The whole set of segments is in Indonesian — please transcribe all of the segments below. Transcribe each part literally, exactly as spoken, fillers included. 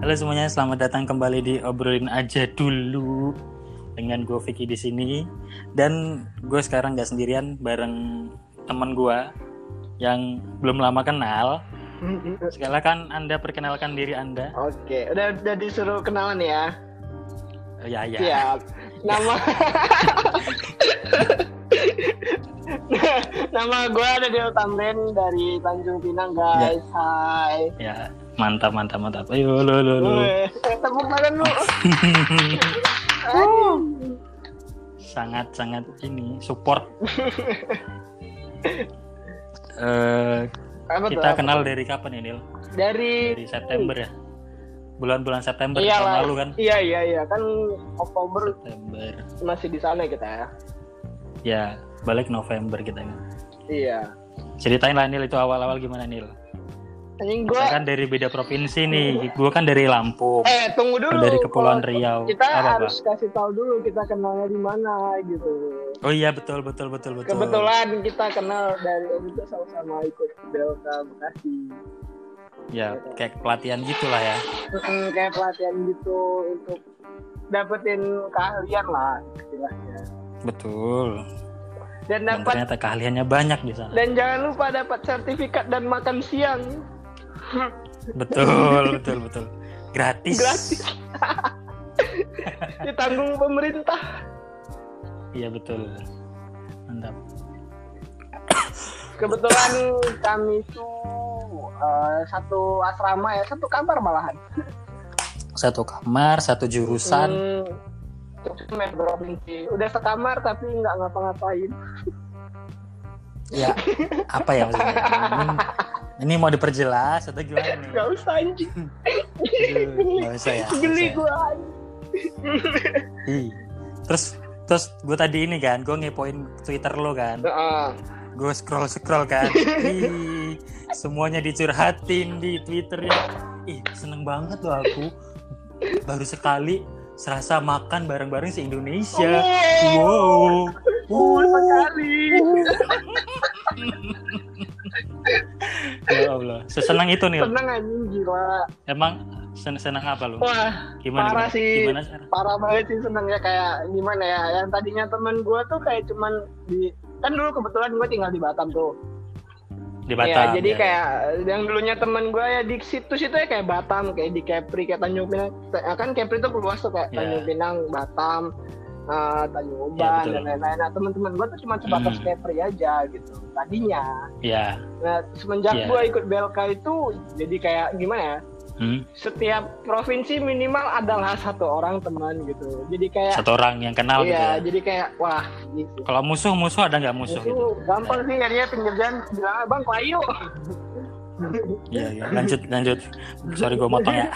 Halo semuanya, selamat datang kembali di Obrolin Aja Dulu dengan gue Vicky di sini. Dan gue sekarang nggak sendirian, bareng teman gue yang belum lama kenal. Silakan Anda perkenalkan diri Anda. Oke, udah udah disuruh kenalan ya. Oh, ya ya. Siap. Nama Nama gue Adil Tamrin dari Tanjung Pinang, guys. Ya. Hai. Ya, mantap mantap mantap. Ayo lo lo lo. Tepuk tangan lu. sangat sangat ini support. uh, kita tuh, kenal dari kapan ya, Nil? Dari dari September ya. Bulan-bulan September Iyalah, tahun lalu kan? Iya iya iya kan Oktober. September. Masih di sana kita ya. Ya, balik November kita kan. Iya. Ceritain lah Nil, itu awal-awal gimana Nil? Anjing gua Saya kan dari beda provinsi nih. Gua kan dari Lampung. Eh, tunggu dulu. Dari Kepulauan Riau. Kita apa, harus apa? kasih tahu dulu kita kenalnya di mana gitu. Oh iya, betul betul betul betul. Kebetulan kita kenal dari itu sama-sama ikut Belka Bekasi. Ya, kayak pelatihan gitulah ya. Mm-mm, kayak pelatihan gitu untuk dapetin keahlian lah istilahnya. Betul. Dan dapat ternyata keahliannya banyak di sana. Dan jangan lupa dapat sertifikat dan makan siang. Betul, betul, betul. Gratis. Gratis. Ditanggung pemerintah. Iya, betul. Mantap. Kebetulan kami itu uh, satu asrama ya, satu kamar malahan. Satu kamar, satu jurusan. Hmm. Udah sekamar tapi nggak ngapa-ngapain. Ya, apa ya maksudnya? Ini, ini mau diperjelas atau gimana nih? Gak usah anjing. Gak usah ya. Geli gue. Terus terus gue tadi ini kan, gue ngepoin Twitter lo kan. Uh. Gue scroll scroll kan. Ih, semuanya dicurhatin di Twitternya. Ih, seneng banget loh aku. Baru sekali serasa makan bareng-bareng se-Indonesia. Oh, wow. Wow sekali. Ya Allah, sesenang itu nih. Senang anjing, gila. Emang sen- senang apa lu? Wah, gimana, parah gimana? sih. Gimana, parah banget sih senangnya, kayak gimana ya? Yang tadinya temen gue tuh kayak cuman di, kan dulu kebetulan gue tinggal di Batam tuh. Di Batam. Ya, jadi ya. kayak yang dulunya temen gue ya di situ-situ ya kayak Batam, kayak di Kepri, kayak Tanjung Pinang. Kan Kepri tuh luas tuh kayak yeah. Tanjung Pinang, Batam, uh, Tanjung Uban, yeah, dan lain-lain. Nah, teman-teman gue tuh cuma sebatas hmm. Kepri aja gitu tadinya. Iya. Yeah. Nah, semenjak yeah. gue ikut Belka itu jadi kayak gimana ya? Hmm? Setiap provinsi minimal adalah satu orang teman gitu. Jadi kayak satu orang yang kenal iya, gitu ya. Jadi kayak wah gitu. Kalau musuh-musuh ada nggak musuh, musuh gitu? Gampang sih nyarinya pinggir jalan bilang, "Bang, Klayu." Iya, iya. Lanjut, lanjut. Sorry gue motong ya.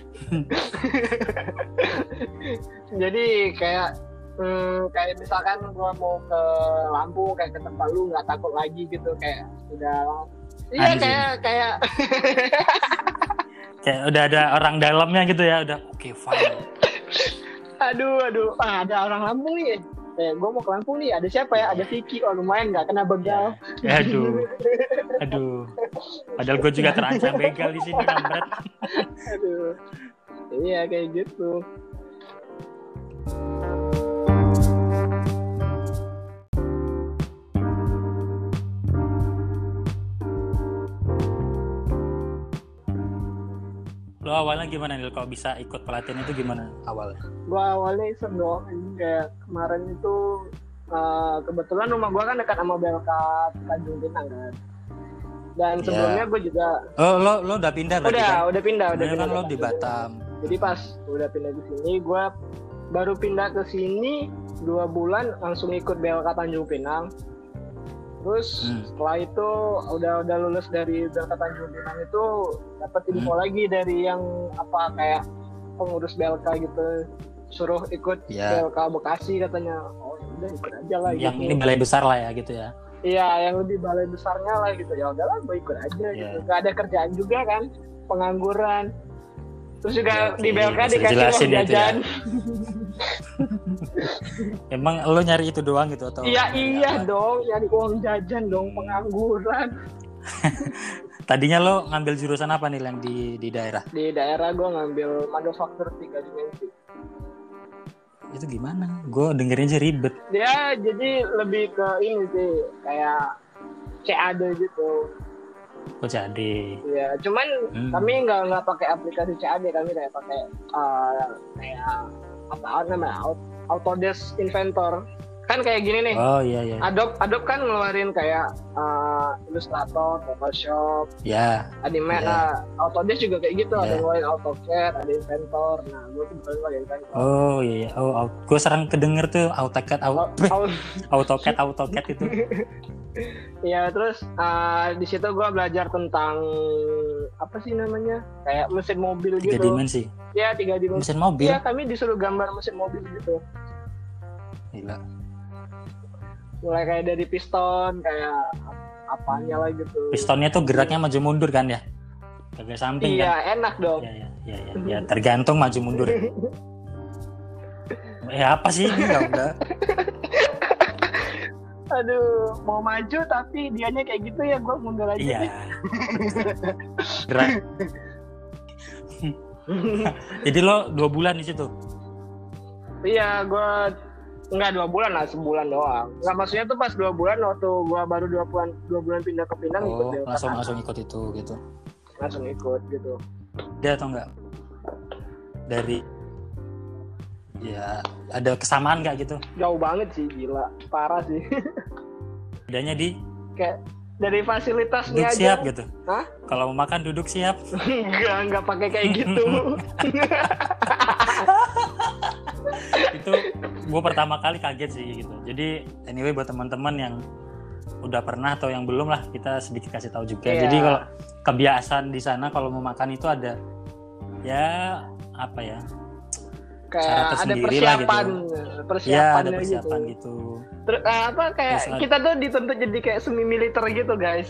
Jadi kayak hmm, kayak misalkan gue mau ke Lampung kayak ke tempat lu nggak takut lagi gitu, kayak udah iya kayak kayak kayak udah ada orang dalamnya gitu ya, udah oke okay, fine. aduh aduh ah, ada orang Lampung nih, eh gue mau ke Lampung nih, ada siapa ya? Ada Vicky, oh lumayan nggak kena begal. Ya, aduh aduh padahal gue juga terancam begal di sini kampret. Aduh iya kayak gitu. Lo awalnya gimana nih kalau bisa ikut pelatihan itu, gimana awalnya? Gua awalnya iseng doang, kayak kemarin itu uh, kebetulan rumah gua kan dekat sama Belka Tanjung Pinang kan. Dan sebelumnya yeah. gue juga oh lo lo udah pindah berarti? Udah, kan? udah pindah, udah pindah. Kan lo di Batam. Jadi pas udah pindah ke sini, gua baru pindah ke sini dua bulan langsung ikut Belka Tanjung Pinang. Terus hmm. setelah itu udah udah lulus dari Belka Tanjung Pinang itu dapat info hmm. lagi dari yang apa kayak pengurus Belka gitu, suruh ikut yeah. Belka Bekasi katanya. Oh udah ikut aja lah. Yang gitu. Ini balai besar lah ya gitu ya. Iya, yang lebih balai besarnya lah gitu. Ya udahlah gue ikut aja yeah. gitu. Gak ada kerjaan juga kan, pengangguran. Terus juga ya, okay. di Belka dikasih uang jajan. Ya. Emang lo nyari itu doang gitu atau? Iya iya apa? Dong, nyari uang jajan dong, pengangguran. Tadinya lo ngambil jurusan apa nih yang di di daerah? Di daerah gue ngambil manufaktur tiga dimensi. Itu gimana? Gue dengerin aja ribet. Ya jadi lebih ke ini sih kayak C A D gitu. Oh, C A D. Iya, cuman hmm. kami nggak nggak pakai aplikasi C A D, kami kayak pakai uh, kayak apa namanya Autodesk Inventor. Kan kayak gini nih. Oh iya iya. Adobe Adobe kan ngeluarin kayak uh, Illustrator, Photoshop, ya, Animate. ya. Nah, Autodesk juga kayak gitu, ya. ada ngeluarin AutoCAD, ada Inventor. Nah, gue tuh bukan pakai Inventor. Oh iya, oh gue sering kedenger tuh AutoCAD, auto, oh, AutoCAD, AutoCAD itu. Iya, terus uh, di situ gue belajar tentang apa sih namanya, kayak mesin mobil tiga gitu. Tiga dimensi. Iya, tiga dimensi. Mesin mobil. Iya, kami disuruh gambar mesin mobil gitu. Gila. Mulai kayak dari piston, kayak apanya lah gitu. Pistonnya tuh geraknya maju mundur kan ya? Ke samping iya, kan? Iya, enak dong. Iya, iya, iya, ya, ya. Tergantung maju mundur. Ya apa sih ini enggak udah. Aduh, mau maju tapi dianya kayak gitu ya, gue mundur aja. Iya. Gerak. Jadi lo dua bulan di situ? Iya, gue enggak dua bulan lah, sebulan doang. Enggak, maksudnya tuh pas dua bulan waktu gue baru dua bulan dua bulan pindah ke Pinang. Oh, ikut langsung langsung ikut itu gitu. Langsung ikut gitu. Dia atau enggak? Dari ya ada kesamaan nggak gitu? Jauh banget sih, gila, parah sih. Bedanya di kayak dari fasilitasnya duduk aja. Siap gitu. Hah? Kalau mau makan duduk siap. Enggak, enggak pakai kayak gitu. Itu gue pertama kali kaget sih gitu. Jadi anyway buat teman-teman yang udah pernah atau yang belum lah, kita sedikit kasih tahu juga. Yeah. Jadi kalau kebiasaan di sana kalau mau makan itu ada ya apa ya? Kayak ada persiapan, gitu. persiapan ya ada persiapan gitu. gitu. Terus apa kayak Terus, kita tuh dituntut jadi kayak semi militer gitu guys.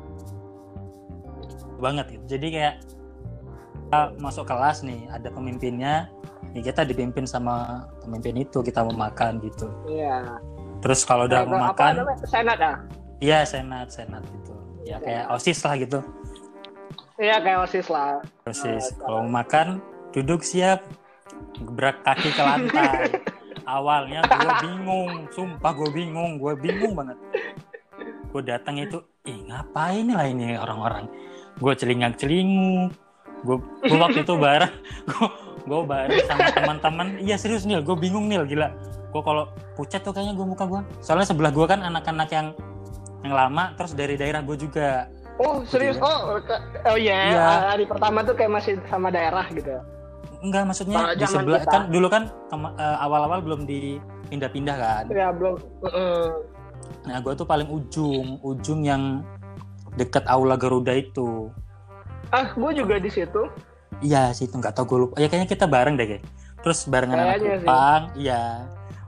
Banget gitu. Jadi kayak kita masuk kelas nih, ada pemimpinnya, nih kita dipimpin sama pemimpin itu, kita mau makan gitu. Iya. Terus kalau udah kayak mau apa makan, namanya? Senat ah? Iya senat, senat gitu. Ya kayak OSIS lah gitu. Iya kayak OSIS lah. OSIS. Uh, kalau mau makan, duduk siap. Gebrak kaki ke lantai. Awalnya gue bingung, sumpah gue bingung, gue bingung banget. Gue datang itu, ih ngapain lah ini orang-orang. Gue celingak-celinguk. Gue waktu itu bareng, gue gue bareng sama teman-teman. Iya serius Nil, gue bingung Nil, gila. Gue kalau pucat tuh kayaknya gue muka gue. Soalnya sebelah gue kan anak-anak yang yang lama, terus dari daerah gue juga. Oh serius? Gitu. Oh, oh iya. Yeah. Yeah. Hari pertama tuh kayak masih sama daerah gitu. Enggak, maksudnya nah, di sebelah kita. Kan dulu kan kema- uh, awal-awal belum dipindah-pindah kan. Ya belum. Uh-uh. Nah gue tuh paling ujung, ujung yang dekat aula Garuda itu. Ah, gue juga di situ. Iya situ, nggak tau gue lupa. Ya kayaknya kita bareng deh kayak. Terus barengan anak Kupang, iya.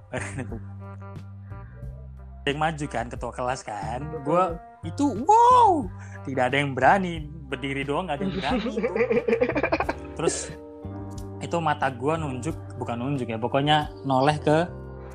Yang maju kan ketua kelas kan. Uh-huh. Gue itu wow, tidak ada yang berani berdiri doang, nggak ada yang berani itu. Terus itu mata gue nunjuk, bukan nunjuk ya, pokoknya noleh ke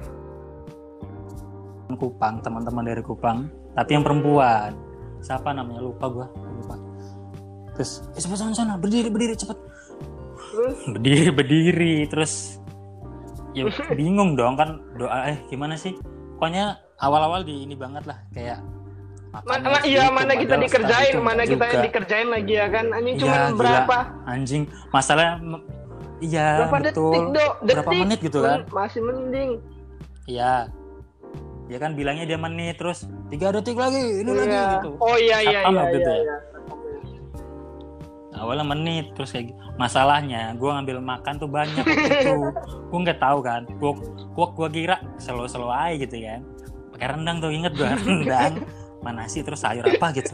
Kupang, teman-teman dari Kupang, tapi yang perempuan, siapa namanya lupa gue, lupa. Terus, eh cepat sana sana, berdiri berdiri cepet, berdiri berdiri, terus, ya bingung dong kan doa eh gimana sih, pokoknya awal-awal di ini banget lah, kayak. Mana iya mana kita dikerjain, mana kita yang dikerjain lagi ya kan, anjing cuma ya, berapa? Anjing, masalahnya. Iya, berapa betul. Detik, do, detik. Berapa menit gitu kan? Masih mending. Iya. Dia kan bilangnya dia menit, terus tiga detik lagi, ini iya. lagi gitu. Oh iya iya iya, gitu iya, ya. iya. Awalnya menit, terus kayak gitu. Masalahnya gue ngambil makan tuh banyak gitu. Gue nggak tahu kan. Gue gue gue kira selo-selo aja gitu kan. Pakai rendang tuh, inget gue rendang, mana sih terus sayur apa gitu.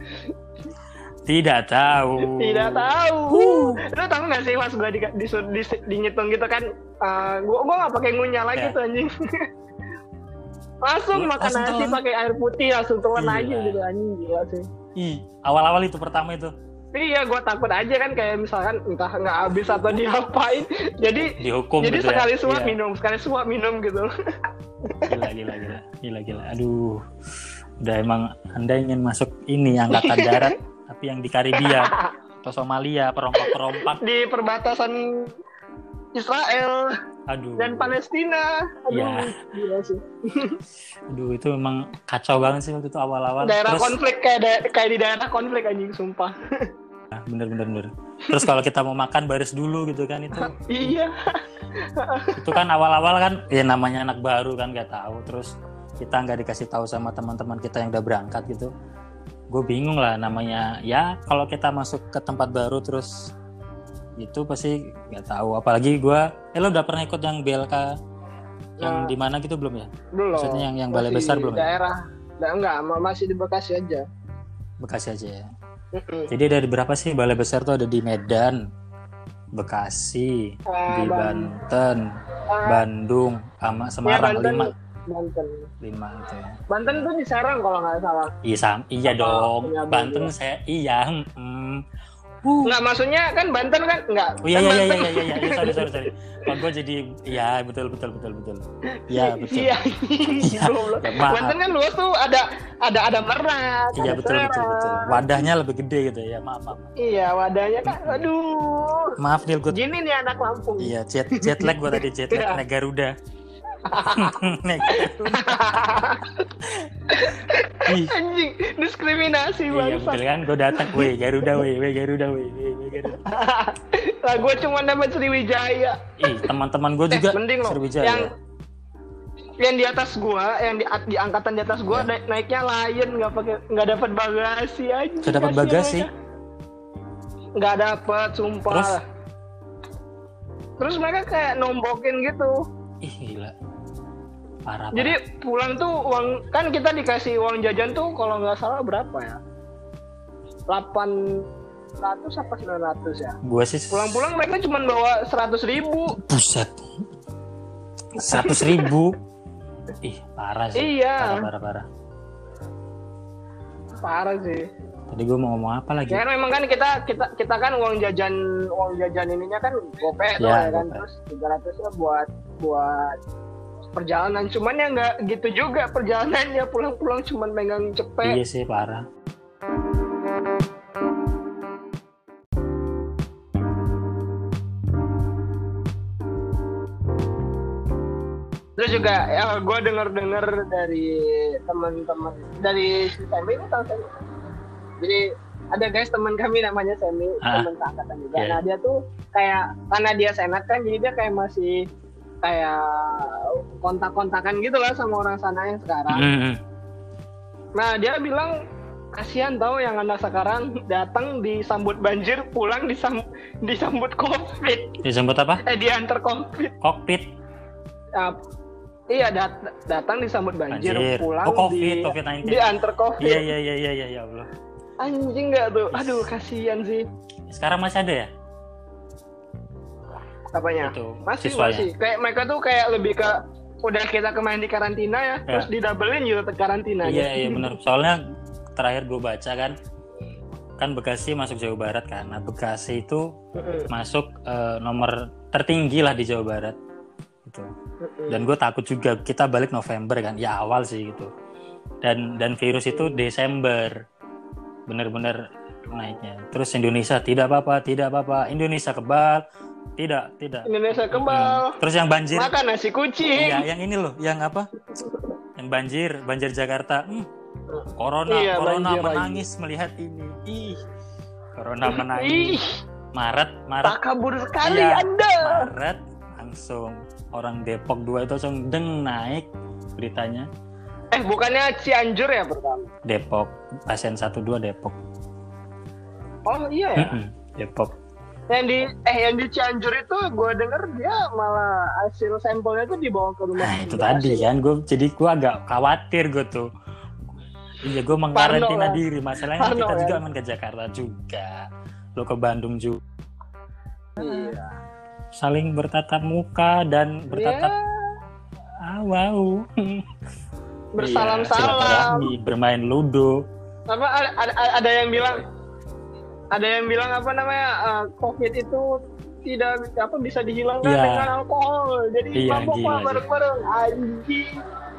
Tidak tahu. Tidak tahu. Uh. Lu tahu nggak sih pas gue di, di, di, di ngitung gitu kan, uh, gue gue nggak pakai ngunyah lagi yeah. tuh anjing. Langsung makan langsung nasi pakai air putih, langsung telan aja gitu anjing, gila sih. Ih, awal-awal itu pertama itu. Iya, gue takut aja kan kayak misalkan entah nggak habis atau diapain. Jadi dihukum jadi gitu sekali ya? suap Iya. minum, sekali suap minum gitu. Gila gila gila. Gila gila. Aduh. Udah emang Anda ingin masuk ini angkatan darat tapi yang di Karibia atau Somalia, perompak-perompak di perbatasan Israel aduh dan Palestina. Aduh, ya. gila sih. Aduh itu memang kacau banget sih waktu itu awal-awal. Daerah Terus, konflik kayak da- kayak di daerah konflik anjing sumpah. bener-bener bener. Terus kalau kita mau makan baris dulu gitu kan itu. Iya. Itu kan awal-awal kan ya namanya anak baru kan nggak tahu. Terus kita nggak dikasih tahu sama teman-teman kita yang udah berangkat gitu. Gue bingung lah namanya ya kalau kita masuk ke tempat baru terus itu pasti nggak tahu. Apalagi gue, eh lo udah pernah ikut yang B L K yang Nah, di mana gitu belum ya? belum. Maksudnya yang yang balai Masih besar belum? Ya? Daerah, ya? Enggak, masih di Bekasi aja. Bekasi aja ya. Mm-mm. Jadi ada berapa sih balai besar tuh ada di Medan, Bekasi, Ah, di Ban- Banten, Ah, Bandung, sama ya, Semarang Banten, lima, Banten. lima itu ya. Banten tuh di Serang kalau nggak salah. Iya sam- iya Apa dong. punya Banten Bogor? saya iya. Hmm. Uh. Nggak, maksudnya kan Banten kan nggak. Oh iya kan iya iya Banten- iya iya iya iya sorry sorry sorry. Kok gue jadi iya betul betul betul betul. Iya betul. Iya. Iya, Goblok. ya, maaf. Banten kan luas tuh ada ada ada Merak. Iya ada betul betul betul. Serang. Wadahnya lebih gede gitu ya. Maaf maaf. Iya, wadahnya kan. Aduh. Maaf Nil gue. Gini nih anak Lampung. Iya jet jet lag gue tadi jet lag naik Garuda. Naik Garuda. Ih. Anjing, diskriminasi Iya bangsa. betul kan gue datang, weh Garuda, weh, weh Garuda, weh, weh, weh Garuda. Lah gue cuma dapat Sriwijaya. Ih teman-teman gue Eh, juga mending loh. Sriwijaya. Yang yang di atas gua, yang di, di angkatan di atas gua Ya. naik, naiknya Lion nggak pakai nggak dapat bagasi aja. Nggak dapat bagasi? Nggak dapat, sumpah. Terus? Terus mereka kayak nombokin gitu. Ih gila, parah. Jadi pulang tuh uang kan kita dikasih uang jajan tuh kalau nggak salah berapa ya? delapan ratus apa sembilan ratus ya? gue sih Pulang-pulang mereka cuma bawa seratus ribu. buset, seratus ribu. Ih parah sih. Iya. Parah parah parah. Parah sih. Tadi gue mau ngomong apa lagi? Ya kan memang kan kita kita kita kan uang jajan uang jajan ininya kan gope tuh Ya, ya kan, gope. terus tiga ratusnya buat buat perjalanan, cuman ya nggak gitu juga perjalanannya, pulang-pulang cuman megang cepet. Iya sih parah. Terus juga ya gue denger-denger dari teman-teman dari si Semi ini, tahu Semi? Jadi ada guys teman kami namanya Semi, Ah, teman seangkatan juga. iya. Nah dia tuh kayak karena dia senat kan, jadi dia kayak masih kayak kontak-kontakan gitu lah sama orang sana yang sekarang. Mm-hmm. Nah dia bilang kasihan tau yang anak sekarang datang disambut banjir, pulang disam, disambut covid. Disebut apa? Eh diantar covid. Kokpit. Nah, iya dat- datang disambut banjir, Banjir. pulang Oh, COVID, di covid sembilan belas. diantar covid. Iya iya iya iya iya ya Allah. Anjing nggak tuh? Aduh kasihan sih. Sekarang masih ada ya? Apanya? Itu, Masih siswanya. masih. Kayak mereka tuh kayak lebih ke udah kita kemarin di karantina ya, Ya. terus didabelin juga ke karantina. Iya iya benar. Soalnya terakhir gue baca kan, kan Bekasi masuk Jawa Barat kan. Nah Bekasi itu masuk eh, nomor tertinggi lah di Jawa Barat. Gitu. Dan gue takut juga kita balik November kan, ya awal sih gitu. Dan dan virus itu Desember, bener-bener naiknya. Terus Indonesia tidak apa-apa, tidak apa-apa. Indonesia kebal, tidak tidak. Indonesia kebal. Hmm. Terus yang banjir, Makan nasi kucing. iya yang ini loh, yang apa? Yang banjir, banjir Jakarta. Hmm. Corona, Iya, Corona banjir menangis melihat ini. Ih, Corona Ih, menangis. Maret, Maret. tak kabur sekali Iya, Anda. Maret langsung orang Depok dua itu langsung deng naik beritanya. Eh bukannya Cianjur ya pertama? Depok pasien satu dua Depok. Oh iya ya. Mm-mm, Depok. Yang di eh yang di Cianjur itu gue denger dia malah hasil sampelnya tuh dibawa ke rumah. Nah itu sakit. tadi kan gue jadi gue agak khawatir gue tuh. Iya gue mengkarantina Parno, diri. Masalahnya Parno, kita ya. juga main ke Jakarta juga. Lo ke Bandung juga. Iya. Saling bertatap muka dan bertatap Ya, ah wow. bersalam-salam. Iya, silaturahmi, bermain ludo. Apa ada, ada, ada yang bilang ada yang bilang apa namanya uh, COVID itu tidak apa bisa dihilangkan Iya. dengan alkohol. Jadi Iya, mabok gila lah sih. bareng-bareng anjing.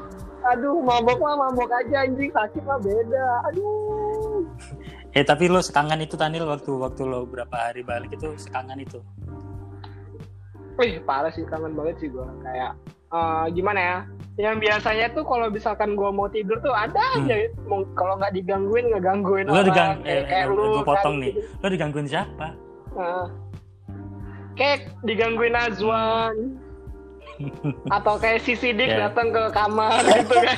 Aduh, mabok mah mabok aja anjing, sakit mah beda. Aduh. Eh tapi lo sekangen itu Tanil waktu waktu lo berapa hari balik itu sekangen itu. Wih, parah sih, kangen banget sih gue. Kayak uh, gimana ya? Yang biasanya tuh kalau misalkan gue mau tidur tuh ada Hmm. aja. Mau- Kalau nggak digangguin, ngegangguin Lo orang. digang kayak, eh, kayak eh, lu gue potong kan, nih. gitu. Lo digangguin siapa? Nah, kayak digangguin Azwan. Atau kayak si Sidik Ya. datang ke kamar gitu kan.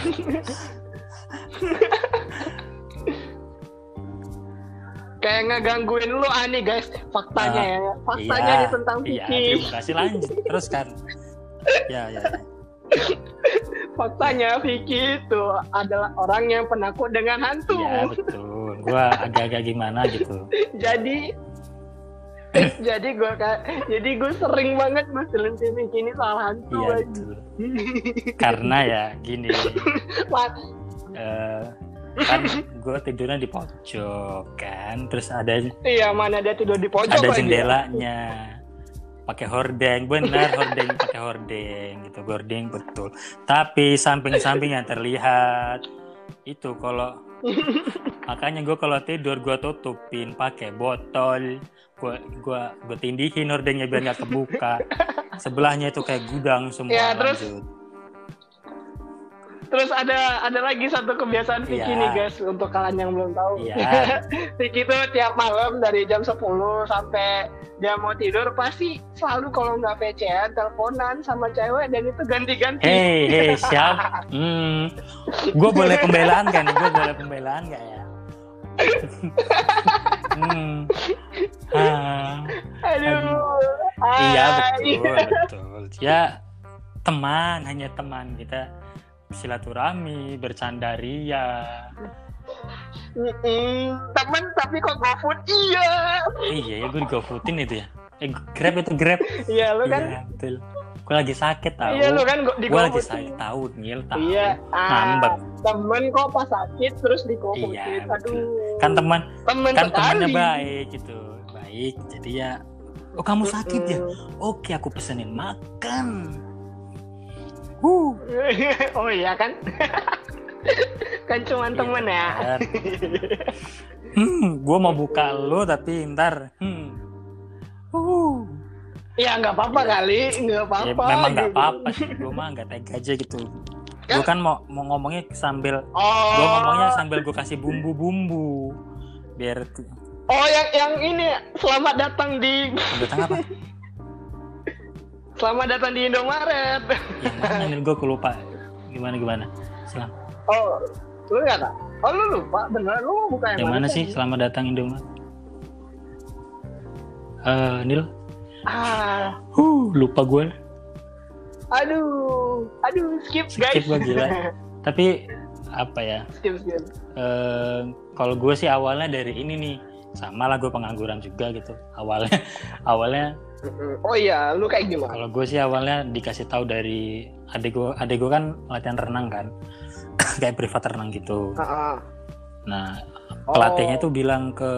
Kayak ngegangguin lu ani guys, faktanya Ah, ya. Faktanya iya, nih tentang iya, Vicky. terima kasih, lanjut terus kan. Ya ya. ya. Faktanya Vicky itu adalah orang yang penakut dengan hantu. Iya betul. Gua agak-agak gimana gitu. Jadi jadi gue kayak jadi gue sering banget ngusulin si Vicky ini soal hantu Iya aja. betul. Karena ya gini. Ma- eh, kan gue tidurnya di pojok kan, terus ada Iya, mana dia tidur di pojok ada lagi. jendelanya, pakai hordeng, benar hordeng pakai hordeng gitu, hordeng betul. Tapi samping-samping yang terlihat itu kalau makanya gue kalau tidur gue tutupin pakai botol, gue gue gue tindihin hordengnya biar nggak kebuka. Sebelahnya itu kayak gudang semua. Ya, terus- lanjut. Terus ada ada lagi satu kebiasaan Vicky Iya. nih guys, untuk kalian yang belum tahu. Iya. Vicky tuh tiap malam dari jam sepuluh sampai dia mau tidur pasti selalu kalau nggak P C-an teleponan sama cewek dan itu ganti-ganti. Hei, hei, siap. Hmm, gue boleh pembelaan kan? Gue boleh pembelaan nggak ya? hmm. Ah, Aduh. iya Hai. betul, betul. Ya teman, hanya teman kita silaturahmi, bercanda ria. Mm-mm. Temen tapi kok GoFood? Iya. Iya ya, gue di GoFoodin itu ya. Eh, Grab itu Grab. Iya lu kan. Iya betul. Gue lagi sakit tahu. Iya lu kan go- di Gue lagi GoFood. sakit tahu, Ngil tahu. Iya. Ah, Ngambek. temen kok pas sakit terus di GoFood. Iya, Aduh. Kan teman temen kan temannya sekali. baik gitu, baik. Jadi ya, oh kamu sakit ya? Mm-mm. Oke, aku pesenin makan. Huh. Oh iya kan? Kan cuman temen ya. Kan. Hmm, gue mau buka lo tapi ntar. Hmm. Uh. Ya nggak apa-apa kali, nggak Ya, apa-apa. memang nggak gitu. apa-apa sih, gue mah nggak tega aja gitu. Gue kan mau mau ngomongnya sambil, Oh. gue ngomongnya sambil gue kasih bumbu-bumbu biar Oh yang yang ini selamat datang di datang apa? selamat datang di Indomaret. Yang mana nih gue lupa. Gimana gimana? Selam. Oh, lu nggak tahu? Oh lu lupa beneran lu mau buka yang, Yang mana sih? Selamat datang Indomaret. Eh, Nil. Ah, Huh, lupa gue. aduh, aduh skip guys. Skip gue gila. Tapi apa ya? skip skip. Eh, kalau gue sih awalnya dari ini nih, sama lah gue pengangguran juga gitu. Awalnya, awalnya Oh iya, lu kayak gimana? kalau gue sih awalnya dikasih tahu dari adik gue, adik gue kan latihan renang kan, kayak privat renang gitu. Ah, ah. Nah, Oh. pelatihnya tuh bilang ke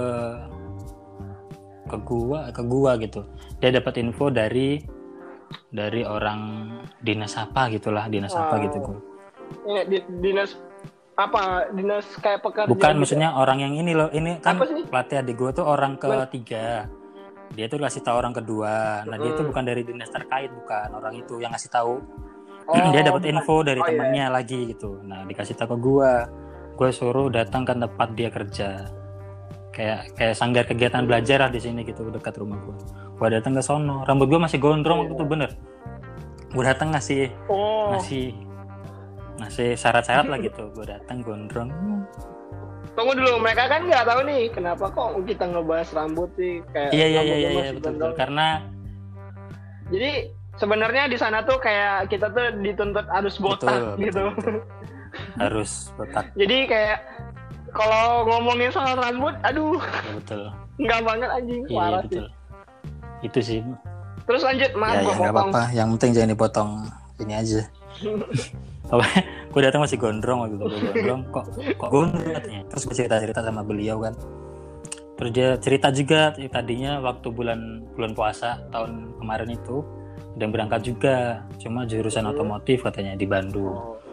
ke gua, ke gua gitu. Dia dapat info dari dari orang dinas apa gitulah, dinas apa Oh. gitu gua. Ini di, dinas apa? Dinas kayak pekerja. Bukan, gitu? maksudnya orang yang ini loh. Ini kan Apa sih? pelatih adik gua tuh orang ketiga. Dia tuh kasih tahu orang kedua. Nah, dia tuh Hmm. bukan dari dinas terkait, bukan orang itu yang ngasih tahu. Oh, Dia dapat bukan. info dari Oh, iya. temannya lagi gitu. Nah, dikasih tahu ke gua. Gua suruh datang ke tempat dia kerja. Kayak kayak sanggar kegiatan belajar lah di sini gitu, dekat rumah gua. Gua datang ke sono. Rambut gua masih gondrong waktu itu, bener. Gua datang ngasih Oh. ngasih ngasih syarat-syarat lah gitu. Gua datang gondrong. Tunggu dulu, mereka kan nggak tahu nih kenapa kok kita ngebahas rambut sih kayak. Iya iya iya rambutnya iya iya, masih betul, betul. gondrong. Karena Jadi sebenarnya di sana tuh kayak kita tuh dituntut harus botak betul, gitu. betul, betul. Harus botak. Jadi kayak kalau ngomongin soal rambut, aduh, Ya, betul. nggak banget anjing, Iya, iya parah sih. betul. Itu sih. Terus lanjut, maaf Ya, gua ya nggak potong. apa-apa. Yang penting jangan dipotong ini aja. Apa? Gue datang masih gondrong waktu itu. Gue gondrong. Kok kok gondrong katanya. Terus gue cerita-cerita sama beliau kan. Terus dia cerita juga tadinya waktu bulan bulan puasa tahun kemarin itu udah berangkat juga. Cuma jurusan Hmm. otomotif katanya di Bandung. Oh.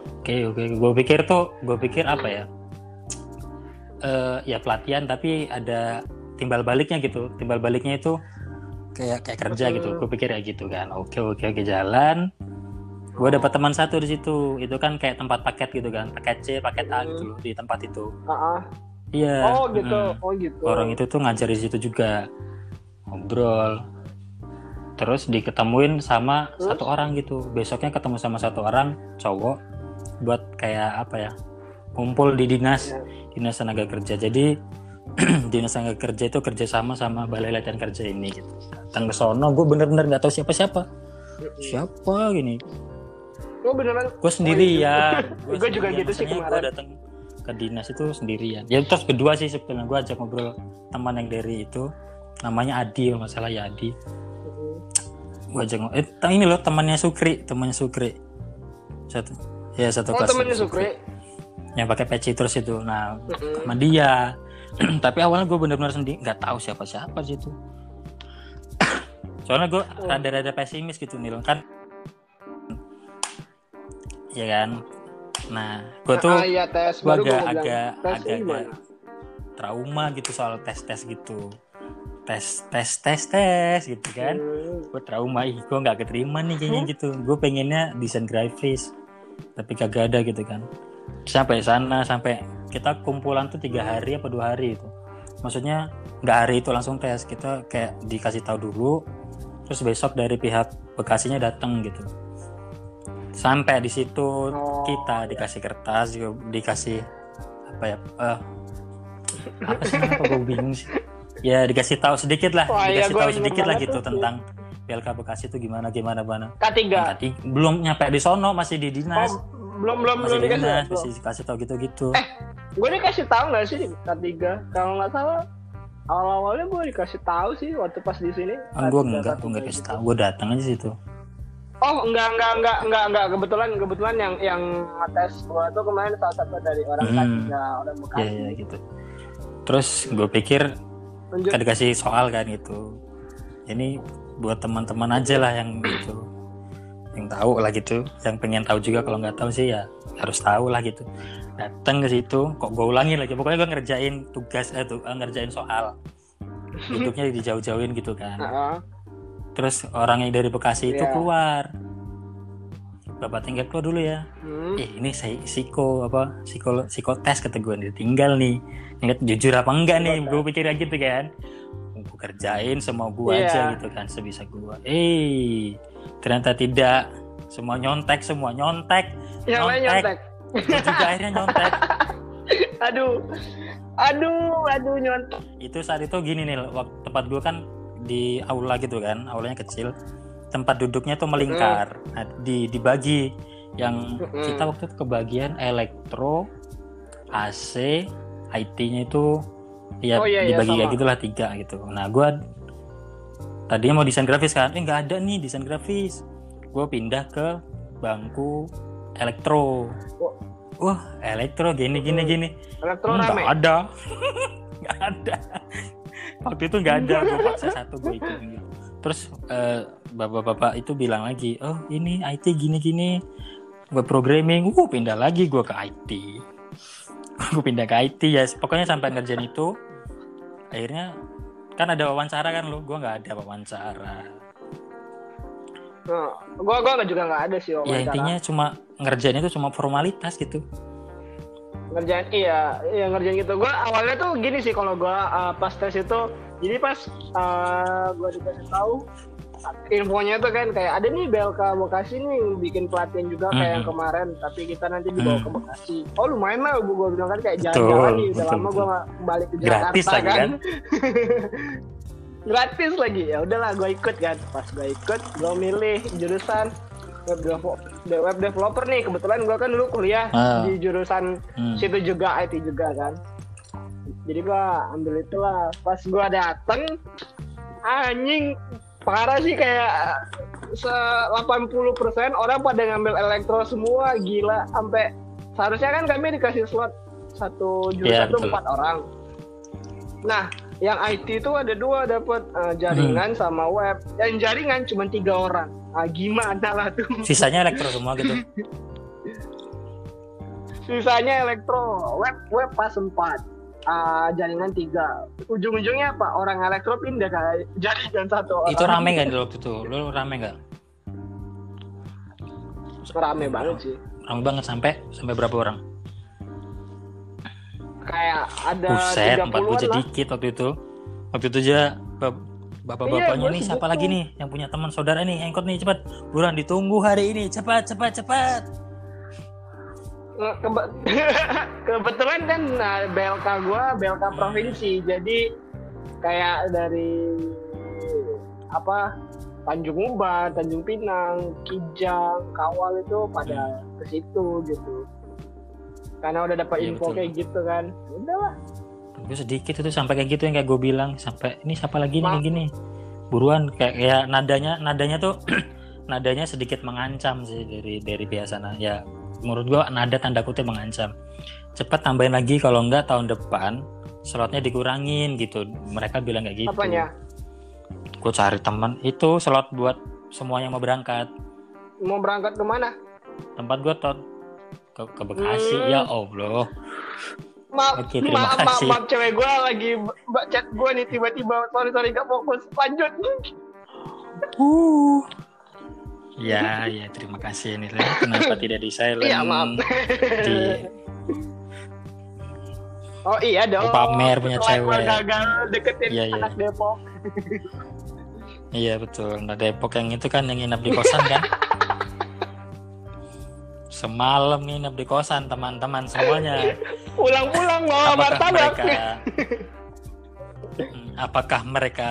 Oke oke, gue pikir tuh, gue pikir apa ya? Uh, ya pelatihan tapi ada timbal baliknya gitu. Timbal baliknya itu kayak kayak kerja gitu. Gue pikir ya gitu kan. Oke oke oke jalan. Gue dapat teman satu di situ. Itu kan kayak tempat paket gitu kan. Paket C, paket A gitu loh, di tempat itu. Uh-uh. Iya. Oh gitu. Hmm. Oh gitu. Orang itu tuh ngajar di situ juga. Ngobrol. Terus diketemuin sama Terus? satu orang gitu. Besoknya ketemu sama satu orang cowok buat kayak apa ya? Kumpul di dinas, ya. dinas tenaga kerja. Jadi dinas tenaga kerja itu kerjasama sama balai latihan kerja ini gitu. Datang ke sono, gue bener-bener nggak tahu siapa-siapa. Siapa gini? Gue beneran. Gue sendirian. Gue juga gitu sih kemarin. Gue datang ke dinas itu sendirian. Ya terus kedua sih sebenarnya gue ajak ngobrol teman yang dari itu, namanya Adi, kalau nggak salah ya Adi. Gue ajak ngobrol. Eh ini loh temannya Sukri, temannya Sukri. Satu. Ya satu oh, kelas. Temannya Sukri. Yang pakai peci terus itu. Nah, mm-hmm. sama dia. Tapi awalnya gue benar-benar sendiri, nggak tahu siapa-siapa sih itu. Soalnya gue oh. rada-rada pesimis gitu nih, kan? Ya kan. Nah, gue tuh, ah, iya, tes. gue agak agak agak, agak trauma gitu soal tes-tes gitu. Tes tes tes tes gitu kan. Hmm. Gue trauma, ih gue nggak keterima nih kayaknya hmm? gitu. Gue pengennya desain grafis. Tapi kagak ada gitu kan. Sampai sana, sampai kita kumpulan tuh tiga hari apa dua hari itu. Maksudnya nggak hari itu langsung tes, kita kayak dikasih tahu dulu, terus besok dari pihak Bekasinya datang gitu. Sampai di situ oh, kita dikasih kertas, dikasih apa ya? Uh, apa sih? Apa gue bingung sih. Ya dikasih tahu sedikit lah, Wah, dikasih ya, tahu sedikit lah gitu tuh. Tentang P L K Bekasi itu gimana gimana mana. K tiga. K tiga. Belum nyampe di sono, masih di dinas. Oh, belum belum masih belum di dinas, masih dikasih tahu gitu-gitu. Eh, gue dikasih tahu nggak sih K tiga? Kalau nggak salah awal-awalnya gue dikasih tahu sih waktu pas di sini. Ah, gue enggak, gue enggak dikasih tahu. Gue datang aja situ. Oh, enggak enggak enggak enggak enggak kebetulan kebetulan yang yang tes gue tuh kemarin salah satu dari orang hmm. K tiga, orang Bekasi. Iya, iya gitu. Terus gue pikir kan dikasih soal kan gitu. Ini buat teman-teman aja lah yang gitu, yang tahu lah gitu, yang pengen tahu juga. Kalau nggak tahu sih ya harus tahu lah gitu. Datang ke situ, kok gue ulangi lagi, pokoknya gue ngerjain tugas eh tuh ngerjain soal, duduknya dijauh-jauhin gitu kan. Uh-huh. Terus orang yang dari Bekasi yeah. itu keluar, bapak tinggal keluar dulu ya. Hmm. Eh ini saya psiko apa psiko psikotes kata gue, ditinggal nih, ingat jujur apa enggak nih, gue pikir gitu kan. Gue kerjain semua gue yeah. aja gitu kan sebisa gue. Eh ternyata tidak, semua nyontek, semua nyontek, yang lain nyontek. Gue juga akhirnya nyontek. aduh, aduh, aduh nyontek. Itu saat itu gini nih, waktu tempat gue kan di aula gitu kan, aulanya kecil, tempat duduknya tuh melingkar. Mm. Nah, di dibagi yang mm. kita waktu itu kebagian elektro, A C, I T-nya itu. Ya oh, iya, dibagi iya, kayak gitulah tiga gitu. Nah gue tadinya mau desain grafis kan, eh nggak ada nih desain grafis. Gue pindah ke bangku elektro. Oh. Wah elektro gini gini gini. Elektro hmm, rame. Nggak ada, nggak ada. Waktu itu nggak ada. Gue paksa satu gue ikut gitu. Terus uh, bapak-bapak itu bilang lagi, oh ini I T gini gini, web programming. Uh pindah lagi gue ke I T. Gue pindah ke I T ya, pokoknya sampai ngerjain itu. Akhirnya kan ada wawancara kan lo, gue nggak ada wawancara. Nah, gue gue juga nggak ada sih wawancara. Ya intinya cuma ngerjain itu cuma formalitas gitu. Ngerjain iya, iya ngerjain gitu. Gue awalnya tuh gini sih kalau gue uh, pas tes itu, jadi pas uh, gue dikasih tahu infonya tuh kan kayak ada nih B L K Bekasi nih bikin pelatihan juga kayak mm-hmm. yang kemarin, tapi kita nanti dibawa mm. ke Bekasi. Oh lumayan lah, gue bilang kan kayak jalan-jalan nih, udah lama gue nggak balik ke Jakarta. Gratis lagi kan? Gratis lagi, ya udahlah gue ikut kan. Pas gue ikut, gue milih jurusan web developer, web developer nih. Kebetulan gue kan dulu kuliah ah. di jurusan mm. situ juga I T juga kan. Jadi gue ambil itulah. Pas gue dateng, anjing. Parah sih kayak delapan puluh persen orang pada ngambil elektro semua, gila. Sampai seharusnya kan kami dikasih slot satu jurusan itu empat orang. Nah, yang I T itu ada dua dapat uh, jaringan hmm. sama web. Yang jaringan cuma tiga orang. Ah, gimana lah tuh? Sisanya elektro semua gitu. Sisanya elektro, web web pas empat, uh, jaringan tiga. Ujung-ujungnya apa? Orang elektro pindah ke jaringan satu orang. Itu rame nggak waktu itu? Lo rame nggak? Rame banget sih. Rame banget sampai sampai berapa orang? Kayak ada Buset, empat puluh lah. dikit waktu itu. Waktu itu aja bapak-bapaknya iya, nih siapa lagi nih yang punya teman saudara nih engkot nih, cepat buruan ditunggu hari ini, cepat cepat cepat. Kebe- kebetulan kan nah, B L K gua B L K provinsi, jadi kayak dari apa Tanjung Uban, Tanjung Pinang, Kijang, Kawal itu pada ke situ gitu. Karena udah dapat iya, info betul. Kayak gitu kan. Udahlah. Gue sedikit itu sampai kayak gitu yang kayak gue bilang, sampai ini siapa lagi nih kayak gini. Buruan kayak kayak nadanya nadanya tuh nadanya sedikit mengancam sih dari dari biasa ya. Menurut gue nada tanda kutip mengancam. Cepat tambahin lagi kalau enggak tahun depan slotnya dikurangin gitu. Mereka bilang kayak gitu. Apanya? Gue cari teman itu slot buat semua yang mau berangkat. Mau berangkat ke mana? Tempat gue tot ke, ke Bekasi. Hmm. Ya Allah. Maaf, Oke, maaf, maaf, maaf, cewek gue lagi mbak chat gue nih tiba-tiba sorry sorry gak fokus lanjut. Uh. Ya, ya terima kasih nih. Kenapa tidak di silent? Iya maaf. Di... Oh iya dong. Pamer punya cewek. Gagal deketin ya, ya. anak Depok. Iya betul. Nah Depok yang itu kan yang nginep di kosan kan. Semalam nginep di kosan teman-teman semuanya. Pulang-pulang bawa martabak. Mereka, apakah mereka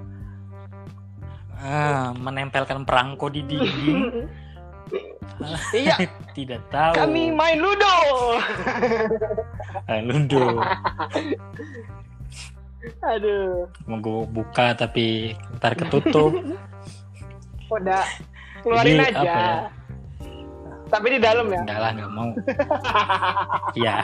ah, menempelkan perangko di dinding? Iya. Tidak tahu. Kami main ludo. ah, ludo. Aduh. Mau gue buka tapi ntar ketutup. Udah keluarin Jadi, aja. Apa ya? Tapi di dalam ya? Enggak lah, enggak mau. Ya.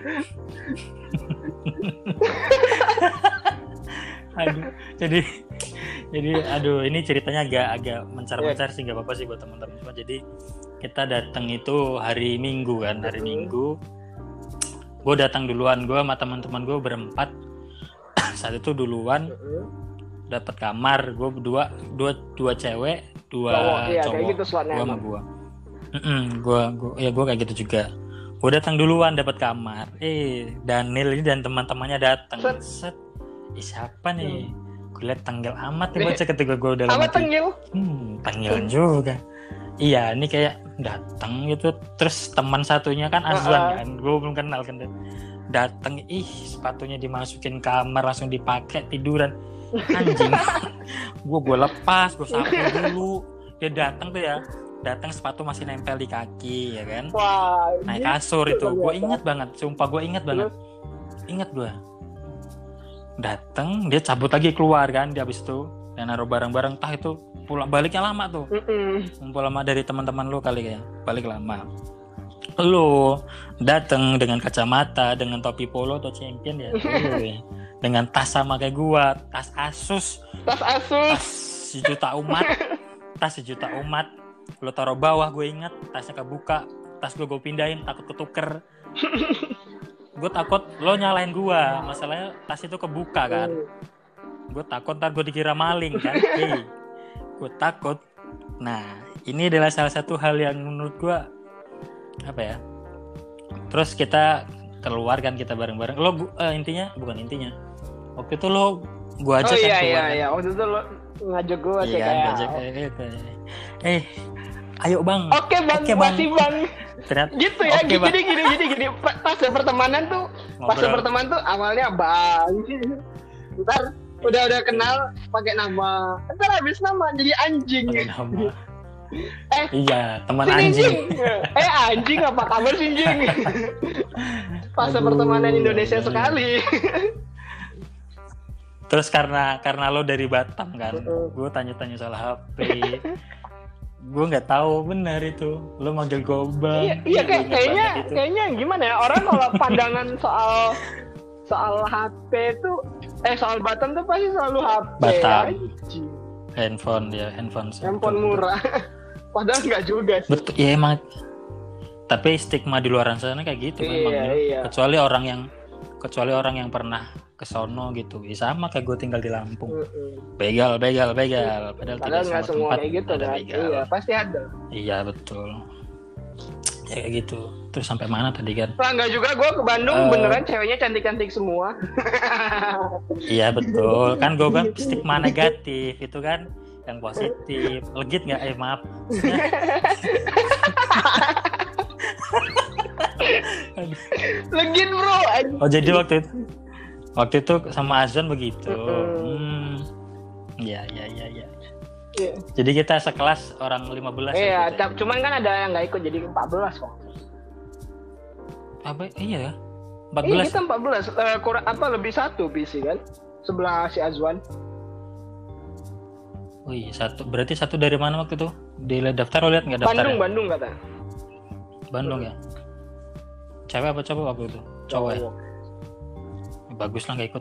Aduh, jadi jadi aduh ini ceritanya agak agak mencar-mencar sih, nggak apa-apa sih buat teman-teman semua. Jadi kita datang itu hari Minggu kan, hari Minggu. Gue datang duluan, gue sama teman-teman gue berempat. Saat itu duluan dapat kamar, gue berdua dua dua cewek, dua oh, iya, cowok. Kayak gitu gue sama gue. gue gue ya gue kayak gitu juga. Gue datang duluan dapat kamar. Eh Daniel ini dan teman-temannya datang. Set. Set. Eh, siapa nih? Hmm. Gue liat tanggal amat nih baca ketika gue udah lama. Apa tanggal? Hmm, tanggalan juga. Iya, ini kayak datang gitu. Terus teman satunya kan Azwan uh-uh. kan. Gue belum kenal kan. Datang, ih sepatunya dimasukin kamar langsung dipakai tiduran. Anjing. gue gue lepas, gue sapu dulu. Dia datang tuh ya. Datang sepatu masih nempel di kaki ya kan. Wah, naik kasur itu. Gue inget banget, sumpah gue inget banget. Ingat gue. Datang, dia cabut lagi keluar kan, dia habis itu dan naruh barang-barang, tah itu pulang baliknya lama tuh. Ngumpul lama dari teman-teman lu kali ya. Balik lama. Lu datang dengan kacamata, dengan topi polo atau champion ya. Lu, ya. Dengan tas sama kayak gua, tas Asus. Tas Asus. Tas sejuta umat. Tas sejuta umat. Lo taruh bawah, gue inget tasnya kebuka, tas gue gue pindahin takut ketuker. Gue takut lo nyalain gue, masalahnya tas itu kebuka kan. Gue takut ntar gue dikira maling kan. Hey, gue takut. Nah ini adalah salah satu hal yang menurut gue apa ya. Terus kita keluar kan, kita bareng-bareng. Lo uh, intinya bukan intinya. Waktu itu lo gue ajak oh, kan iya, keluar. iya, kan? iya. Waktu itu lo ngajak gue sih iya, kayak. Ngajak, eh, eh, eh, ayo bang. Oke bang, Oke, bang. masih bang. Ternyata, gitu ya, okay, gini, gini, gini, gini. Pas pertemanan tuh, pas pertemanan tuh awalnya bang. Ntar udah udah kenal pakai nama. Ntar habis nama jadi anjing. Nama. eh, iya, teman anjing. eh anjing apa kabar sih anjing? Pas pertemanan Indonesia sekali. Terus karena karena lo dari Batam kan, uh-uh. gue tanya-tanya soal H P, gue nggak tahu benar itu, lo manggil gue bang. Iya, iya kayak, kayaknya kayaknya gimana ya, orang kalau pandangan soal soal H P itu, eh soal Batam tuh pasti selalu H P. Batam. Ya. Handphone ya, handphone. Handphone murah. Padahal nggak juga sih. Betul, ya emang tapi stigma di luar sana kayak gitu iya, memang iya. kecuali orang yang kecuali orang yang pernah ke sono gitu. Ya, sama kayak gue tinggal di Lampung. Mm-mm. Begal, begal, begal. Padahal, Padahal tidak semua tempat kayak gitu, ada kan? begal. Iya, pasti ada. Iya, betul. Ya kayak gitu. Terus sampai mana tadi kan? Nah, enggak juga, gue ke Bandung uh, beneran ceweknya cantik-cantik semua. Iya, betul. Kan gue kan stigma negatif itu kan yang positif. Legit nggak? Eh maaf. Legit bro. Oh jadi waktu itu waktu itu sama Azwan begitu. Hmm. Ya ya ya ya. Yeah. Jadi kita sekelas orang lima belas. Iya, ya, cuman kan ada yang nggak ikut jadi empat belas kok. Apa? Iya ya. empat belas. Iya, kita empat belas. Uh, kurang apa lebih satu P C kan? Sebelah si Azwan. Oh iya, satu. Berarti satu dari mana waktu itu? Di daftar lo lihat nggak daftar? Bandung, Bandung kata. Bandung ya. Cewek apa cowok waktu itu? Cowok ya. Bagus lah nggak ikut.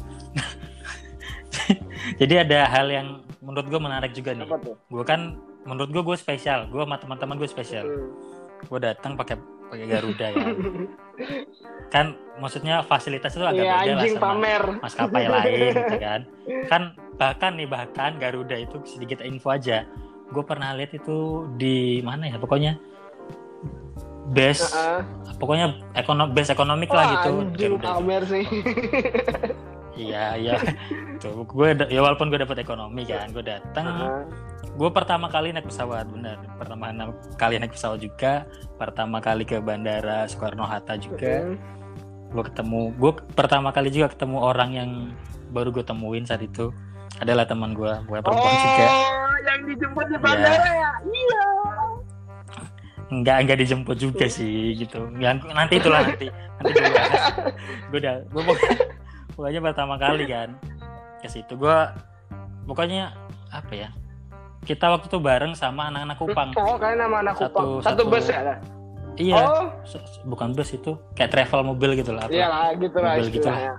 Jadi ada hal yang menurut gue menarik juga nih. Gue kan, menurut gue gue spesial. Gue sama teman-teman gue spesial. Hmm. Gue datang pakai pakai Garuda ya. Kan maksudnya fasilitas itu agak ya, beda lah sama pamer. maskapai lain, gitu kan. Kan bahkan nih bahkan Garuda itu sedikit info aja. Gue pernah lihat itu di mana ya? Pokoknya base, uh-uh. pokoknya ekonom, base ekonomik lah gitu. Anjing pamer sih. Iya iya. Tuh, gue ya walaupun gue dapat ekonomi kan, gue datang. Uh-huh. Gue pertama kali naik pesawat, benar. Pertama kali naik pesawat juga. Pertama kali ke bandara Soekarno Hatta juga. Uh-huh. Gue ketemu, gue pertama kali juga ketemu orang yang baru gue temuin saat itu. Adalah teman gue, gue perempuan oh, juga. Oh, yang dijemput di bandara ya? ya? Iya. Enggak, enggak dijemput juga sih gitu. Yang nanti itulah nanti. Nanti gue bahas. Gue udah, gue pokoknya pertama kali kan ke situ gue pokoknya apa ya, kita waktu itu bareng sama anak-anak Kupang. Oh kalian sama anak satu, Kupang satu, satu bus ya? Iya. Oh. Bukan bus itu kayak travel mobil gitu lah. Iya lah gitu lah mobil gitu lah.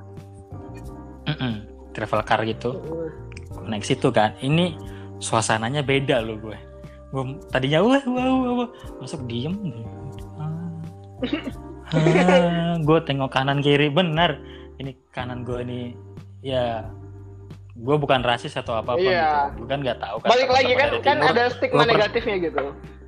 Travel car gitu. Gue naik situ kan, ini suasananya beda loh gue. Gue tadinya wah wah wah masuk diem. Ah, gue tengok kanan kiri benar. Ini kanan gue nih ya, gue bukan rasis atau apa apa iya. gitu, gue kan nggak tahu kan. Balik lagi kan kan timur, ada stigma per... negatifnya gitu.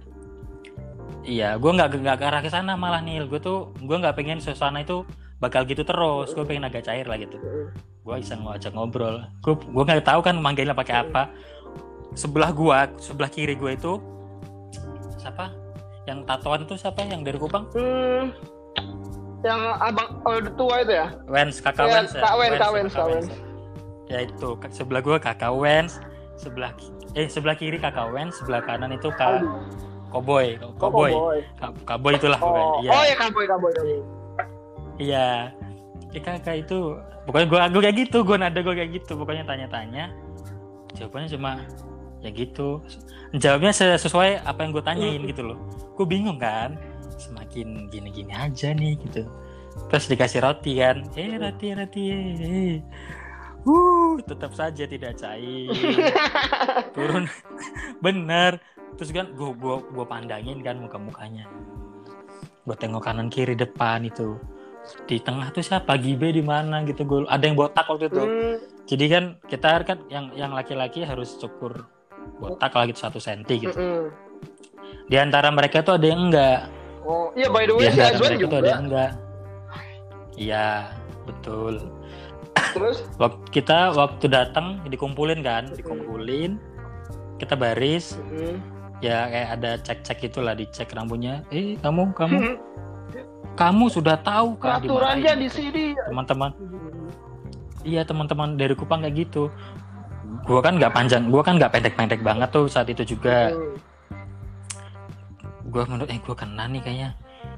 Iya, gue nggak nggak ke arah ke sana malah Nil. Gue tuh gue nggak pengen suasana itu bakal gitu terus. Gue pengen agak cair lah gitu. Gue iseng ngajak ngobrol. Gue gue nggak tahu kan manggilnya pakai apa. Sebelah gue, sebelah kiri gue itu siapa? Yang tatoan itu siapa? Yang dari Kupang? Hmm. Yang abang oh, tua itu ya? Wens, kakak ya, Wens ya. Kak Wens, Kak Wens, Kak Wens. Ya itu, sebelah gue kakak Wens, sebelah eh sebelah kiri kakak Wens, sebelah kanan itu kak Koboy, Koboy. Koboy itulah oh. pokoknya. Iya. Oh ya Koboy, Koboy, Koboy. Iya. Ya kakak itu, pokoknya gue gue kayak gitu, gue nada gue kayak gitu, pokoknya tanya-tanya. Jawabannya cuma ya gitu. Jawabnya sesuai apa yang gue tanyain gitu loh. Gue bingung kan. Semakin gini-gini aja nih gitu. Terus dikasih roti kan, eh roti roti, eh, uh tetap saja tidak cair, turun, bener. Terus kan gue gue gue pandangin kan muka-mukanya, gue tengok kanan kiri depan itu, di tengah tuh siapa, Gibe di mana gitu, gue ada yang botak waktu itu. Hmm. Jadi kan kita kan yang yang laki-laki harus cukur botak lah gitu satu senti gitu. Hmm. Di antara mereka tuh ada yang enggak. Oh iya, by the way si Azwan juga. Ada enggak? Iya betul. Terus? Waktu kita waktu datang dikumpulin kan, dikumpulin, kita baris, mm-hmm. ya kayak ada cek-cek gitulah, dicek rambutnya. Eh kamu kamu kamu sudah tahu kan peraturannya di sini. Teman-teman. Iya teman-teman dari Kupang kayak gitu. Gua kan nggak panjang, gua kan nggak pendek-pendek banget tuh saat itu juga. Mm. Gue menurut eh gue kena nih kayaknya.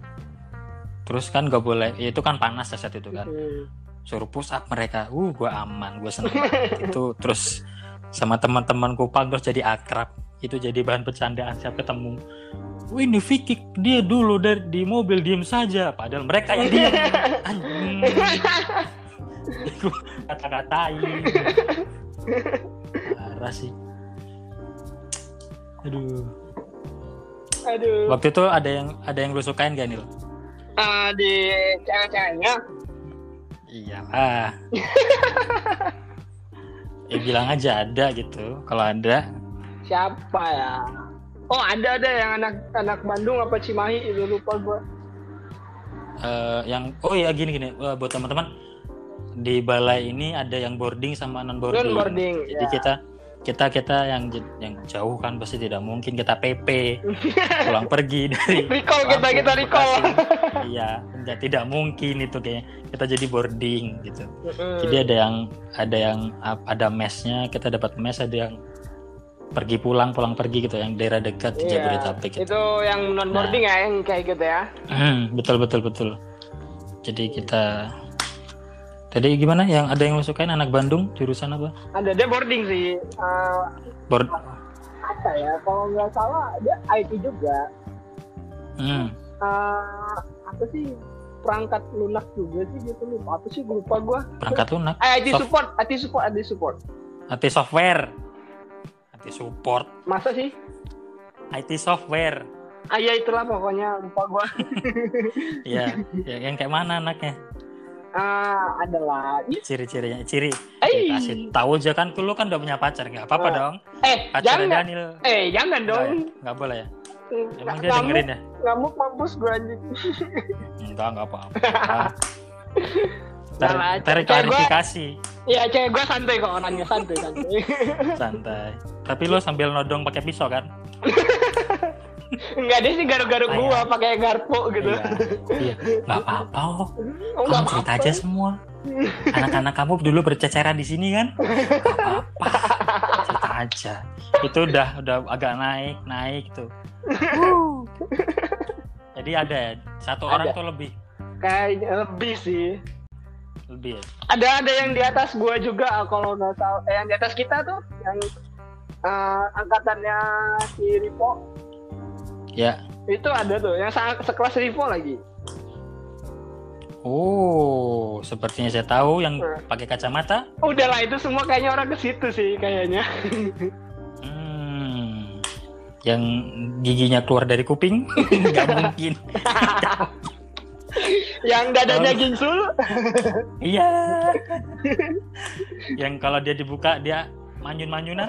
Terus kan gak boleh, ya itu kan panas saat itu kan. Suruh push up mereka, uh gue aman, gue seneng. Itu terus sama teman-teman Kupang terus jadi akrab. Itu jadi bahan bercandaan siap ketemu. Wih ini Vicky dia dulu dari di mobil diem saja, padahal mereka yang diem. Anjing. Gue kata-katain. Parah sih. Aduh. Aduh. Waktu itu ada yang ada yang lu sukain gak Nil? Uh, di cewek-ceweknya. Iya. Ah. Eh bilang aja ada gitu. Kalau ada. Siapa ya? Oh ada ada yang anak anak Bandung apa Cimahi itu lupa gua. Uh, yang oh ya gini gini uh, buat teman-teman di balai ini ada yang boarding sama non boarding. Non boarding. Jadi ya. kita kita kita yang yang jauh kan pasti tidak mungkin kita P P pulang pergi dari recall kita kita recall. Iya, tidak tidak mungkin itu kayaknya kita jadi boarding gitu. Mm-hmm. Jadi ada yang ada yang ada mesnya, kita dapat mes, ada yang pergi pulang pulang pergi gitu yang daerah dekat di iya, Jabodetabek gitu. Itu yang non boarding nah, ya yang kayak gitu ya. Hmm, betul betul betul. Jadi kita tadi gimana yang ada yang lo sukain anak Bandung jurusan apa? Ada dia boarding sih. Uh, Board apa ya? Kalau nggak salah dia I T juga. Hmm. Uh, apa sih perangkat lunak juga sih gitu lupa apa sih lupa gua. Perangkat lunak. Eh, I T Soft... support, I T support, I T support. I T software. I T support. Masa sih? I T software. Ah ya itulah pokoknya lupa gua. Iya, ya, yang kayak mana anaknya? Ah, adalah ciri-cirinya, ciri. Eh, kasih tahu aja kan, lu kan udah punya pacar, nggak apa-apa uh. dong. Eh, pacar jangan. Daniel. Eh, jangan dong. Nggak, ya? Nggak boleh ya? Emang Nggak, dia dengerin ya? Ngamuk mampus gue anjing. Enggak, nggak apa-apa. Ntar, ntar klarifikasi. Iya, cewek gue santai kok orangnya, santai santai. Santai. Tapi lu sambil nodong pakai pisau kan? Enggak, dia sih garuk-garuk Ayah. gua pakai garpu gitu. Iya, iya. Nggak apa-apa kok. Oh, kamu cerita apa. aja semua. Anak-anak kamu dulu berceceran di sini kan? Nggak apa-apa. Cerita aja. Itu udah udah agak naik, naik tuh. Uh. Jadi ada ya, satu ada. Orang tuh lebih. Kayaknya lebih sih. Lebih ya? Ada ada yang di atas gua juga kalau nggak salah. Eh, yang di atas kita tuh yang uh, angkatannya si Ripo. Ya. Itu ada tuh yang sekelas Rivo lagi. Oh, sepertinya saya tahu yang hmm. pakai kacamata. Udahlah itu semua kayaknya orang ke situ sih kayaknya. Hmm. Yang giginya keluar dari kuping? Nggak mungkin. Yang dadanya oh. gingsul? Iya. Yang kalau dia dibuka dia manyun-manyunan.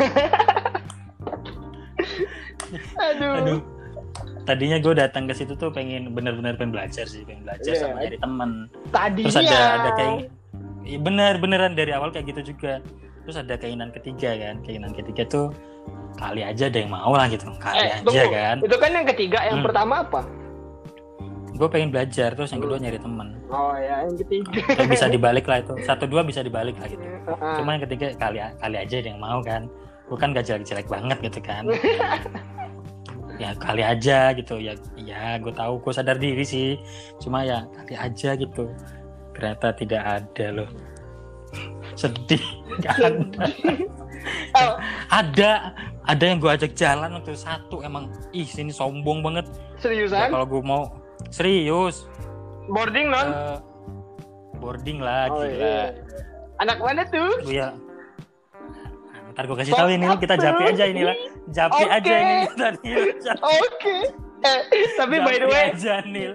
Aduh. Aduh. Tadinya gue datang ke situ tuh pengen bener-bener pengen belajar sih, pengen belajar yeah. sama nyari teman. Tadinya. Terus ada ada kayak bener-beneran dari awal kayak gitu juga. Terus ada keinginan ketiga kan, keinginan ketiga tuh kali aja ada yang mau lah gitu, kali eh, aja tunggu. Kan. Itu kan yang ketiga, yang hmm. pertama apa? Gue pengen belajar, terus yang kedua nyari teman. Oh ya, yang ketiga. Ya, bisa dibalik lah itu, satu dua bisa dibalik lah gitu. Uh-huh. Cuma yang ketiga kali kali aja ada yang mau kan. Gue kan gak jelek-jelek banget gitu kan. Ya kali aja gitu ya, ya gue tahu, gue sadar diri sih, cuma ya kali aja gitu. Ternyata tidak ada loh. Sedih. Gak ada. Oh. ada ada yang gue ajak jalan untuk satu, emang ih sini sombong banget. Seriusan? Ya, kalau gue mau serius boarding non uh, boarding lah. Oh, gila iya. Anak mana tuh? Ya ntar gue kasih tahu ini, kita japi aja ini lah, japi okay. aja ini tadi. Oke. Okay. Eh, tapi japi by the way, aja, Nil.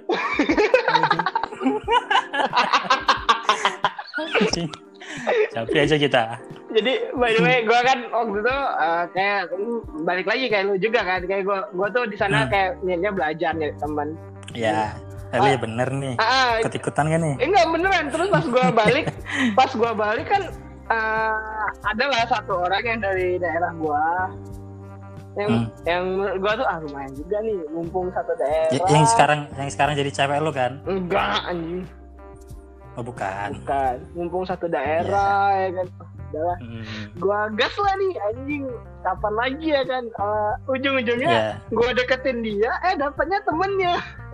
Japi aja kita. Jadi by the way, gue kan waktu itu uh, kayak balik lagi kayak lu juga kan, kayak gue gue tuh di sana hmm. kayak niatnya belajar nih teman. Ya. Eh, uh, ya bener nih. Uh, Ikut-ikutan kan nih? Enggak beneran. Terus pas gue balik, pas gue balik kan. Uh, adalah satu orang yang dari daerah gua yang hmm. yang gua tuh ah lumayan juga nih mumpung satu daerah. Y- yang sekarang yang sekarang jadi cewek lu kan? Enggak anjing. Oh bukan. Bukan. Mumpung satu daerah yeah. ya kan. Udahlah. Hmm. Gua gas lah nih anjing. Kapan lagi ya kan? Uh, ujung-ujungnya yeah. gua deketin dia, eh dapatnya temennya.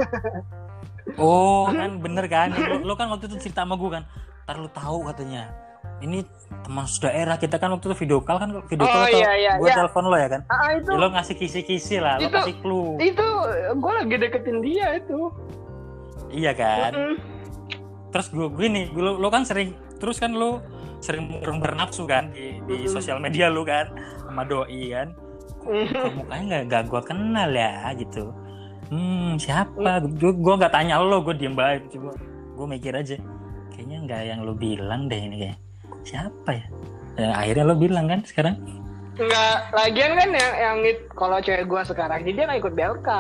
Oh kan bener kan? Lu, lu kan waktu itu cerita sama gua kan. Ntar lu tahu katanya. Ini teman sedaerah kita kan waktu itu video call kan video oh, call atau iya, iya, gue iya. telepon lo ya kan? Ah, itu, ya, lo ngasih kisi-kisi lah, itu, lo kasih clue. Itu gue lagi deketin dia itu. Iya kan? Mm-hmm. Terus gue gini, lo, lo kan sering terus kan lo sering bernafsu kan di, di mm-hmm. sosial media lo kan sama doi kan. kok mukanya nggak nggak gue kenal ya gitu. Hmm siapa? Gue gue nggak tanya lo, gue diem banget. Coba gue mikir aja, kayaknya nggak yang lo bilang deh ini kayak siapa ya? Dan akhirnya lo bilang kan sekarang? Enggak, lagian kan yang yang it- kalau cewek gue sekarang ini dia nggak ikut B L K.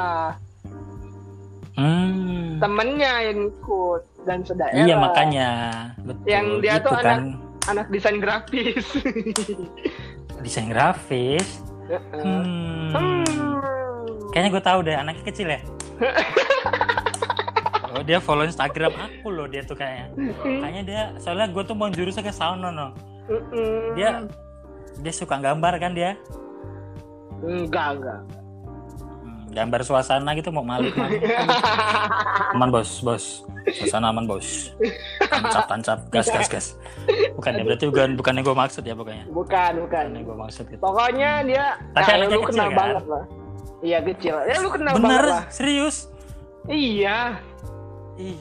Hmm. Temennya yang ikut dan sedaerah. Iya makanya. Betul. Yang dia itu tuh kan anak anak desain grafis. desain grafis. Hmm. Hmm. Kayaknya gue tahu deh, anaknya kecil ya. Oh dia follow Instagram aku loh dia tuh kayaknya. Kayaknya dia, soalnya gue tuh mau jurusnya ke sono no. Dia dia suka gambar kan dia? Enggak enggak. Hmm, gambar suasana gitu mau malik malik. Aman bos bos, suasana aman bos. Tancap tancap, gas gas gas. Bukan ya, berarti bukan bukannya gue maksud ya pokoknya. Bukan bukan. Bukannya gue maksud gitu. Pokoknya dia. Tapi nah, anaknya lu kecil kenal kan? banget lah. Iya kecil. Ya lu kenal Bener, banget lah. serius? Iya. Ih,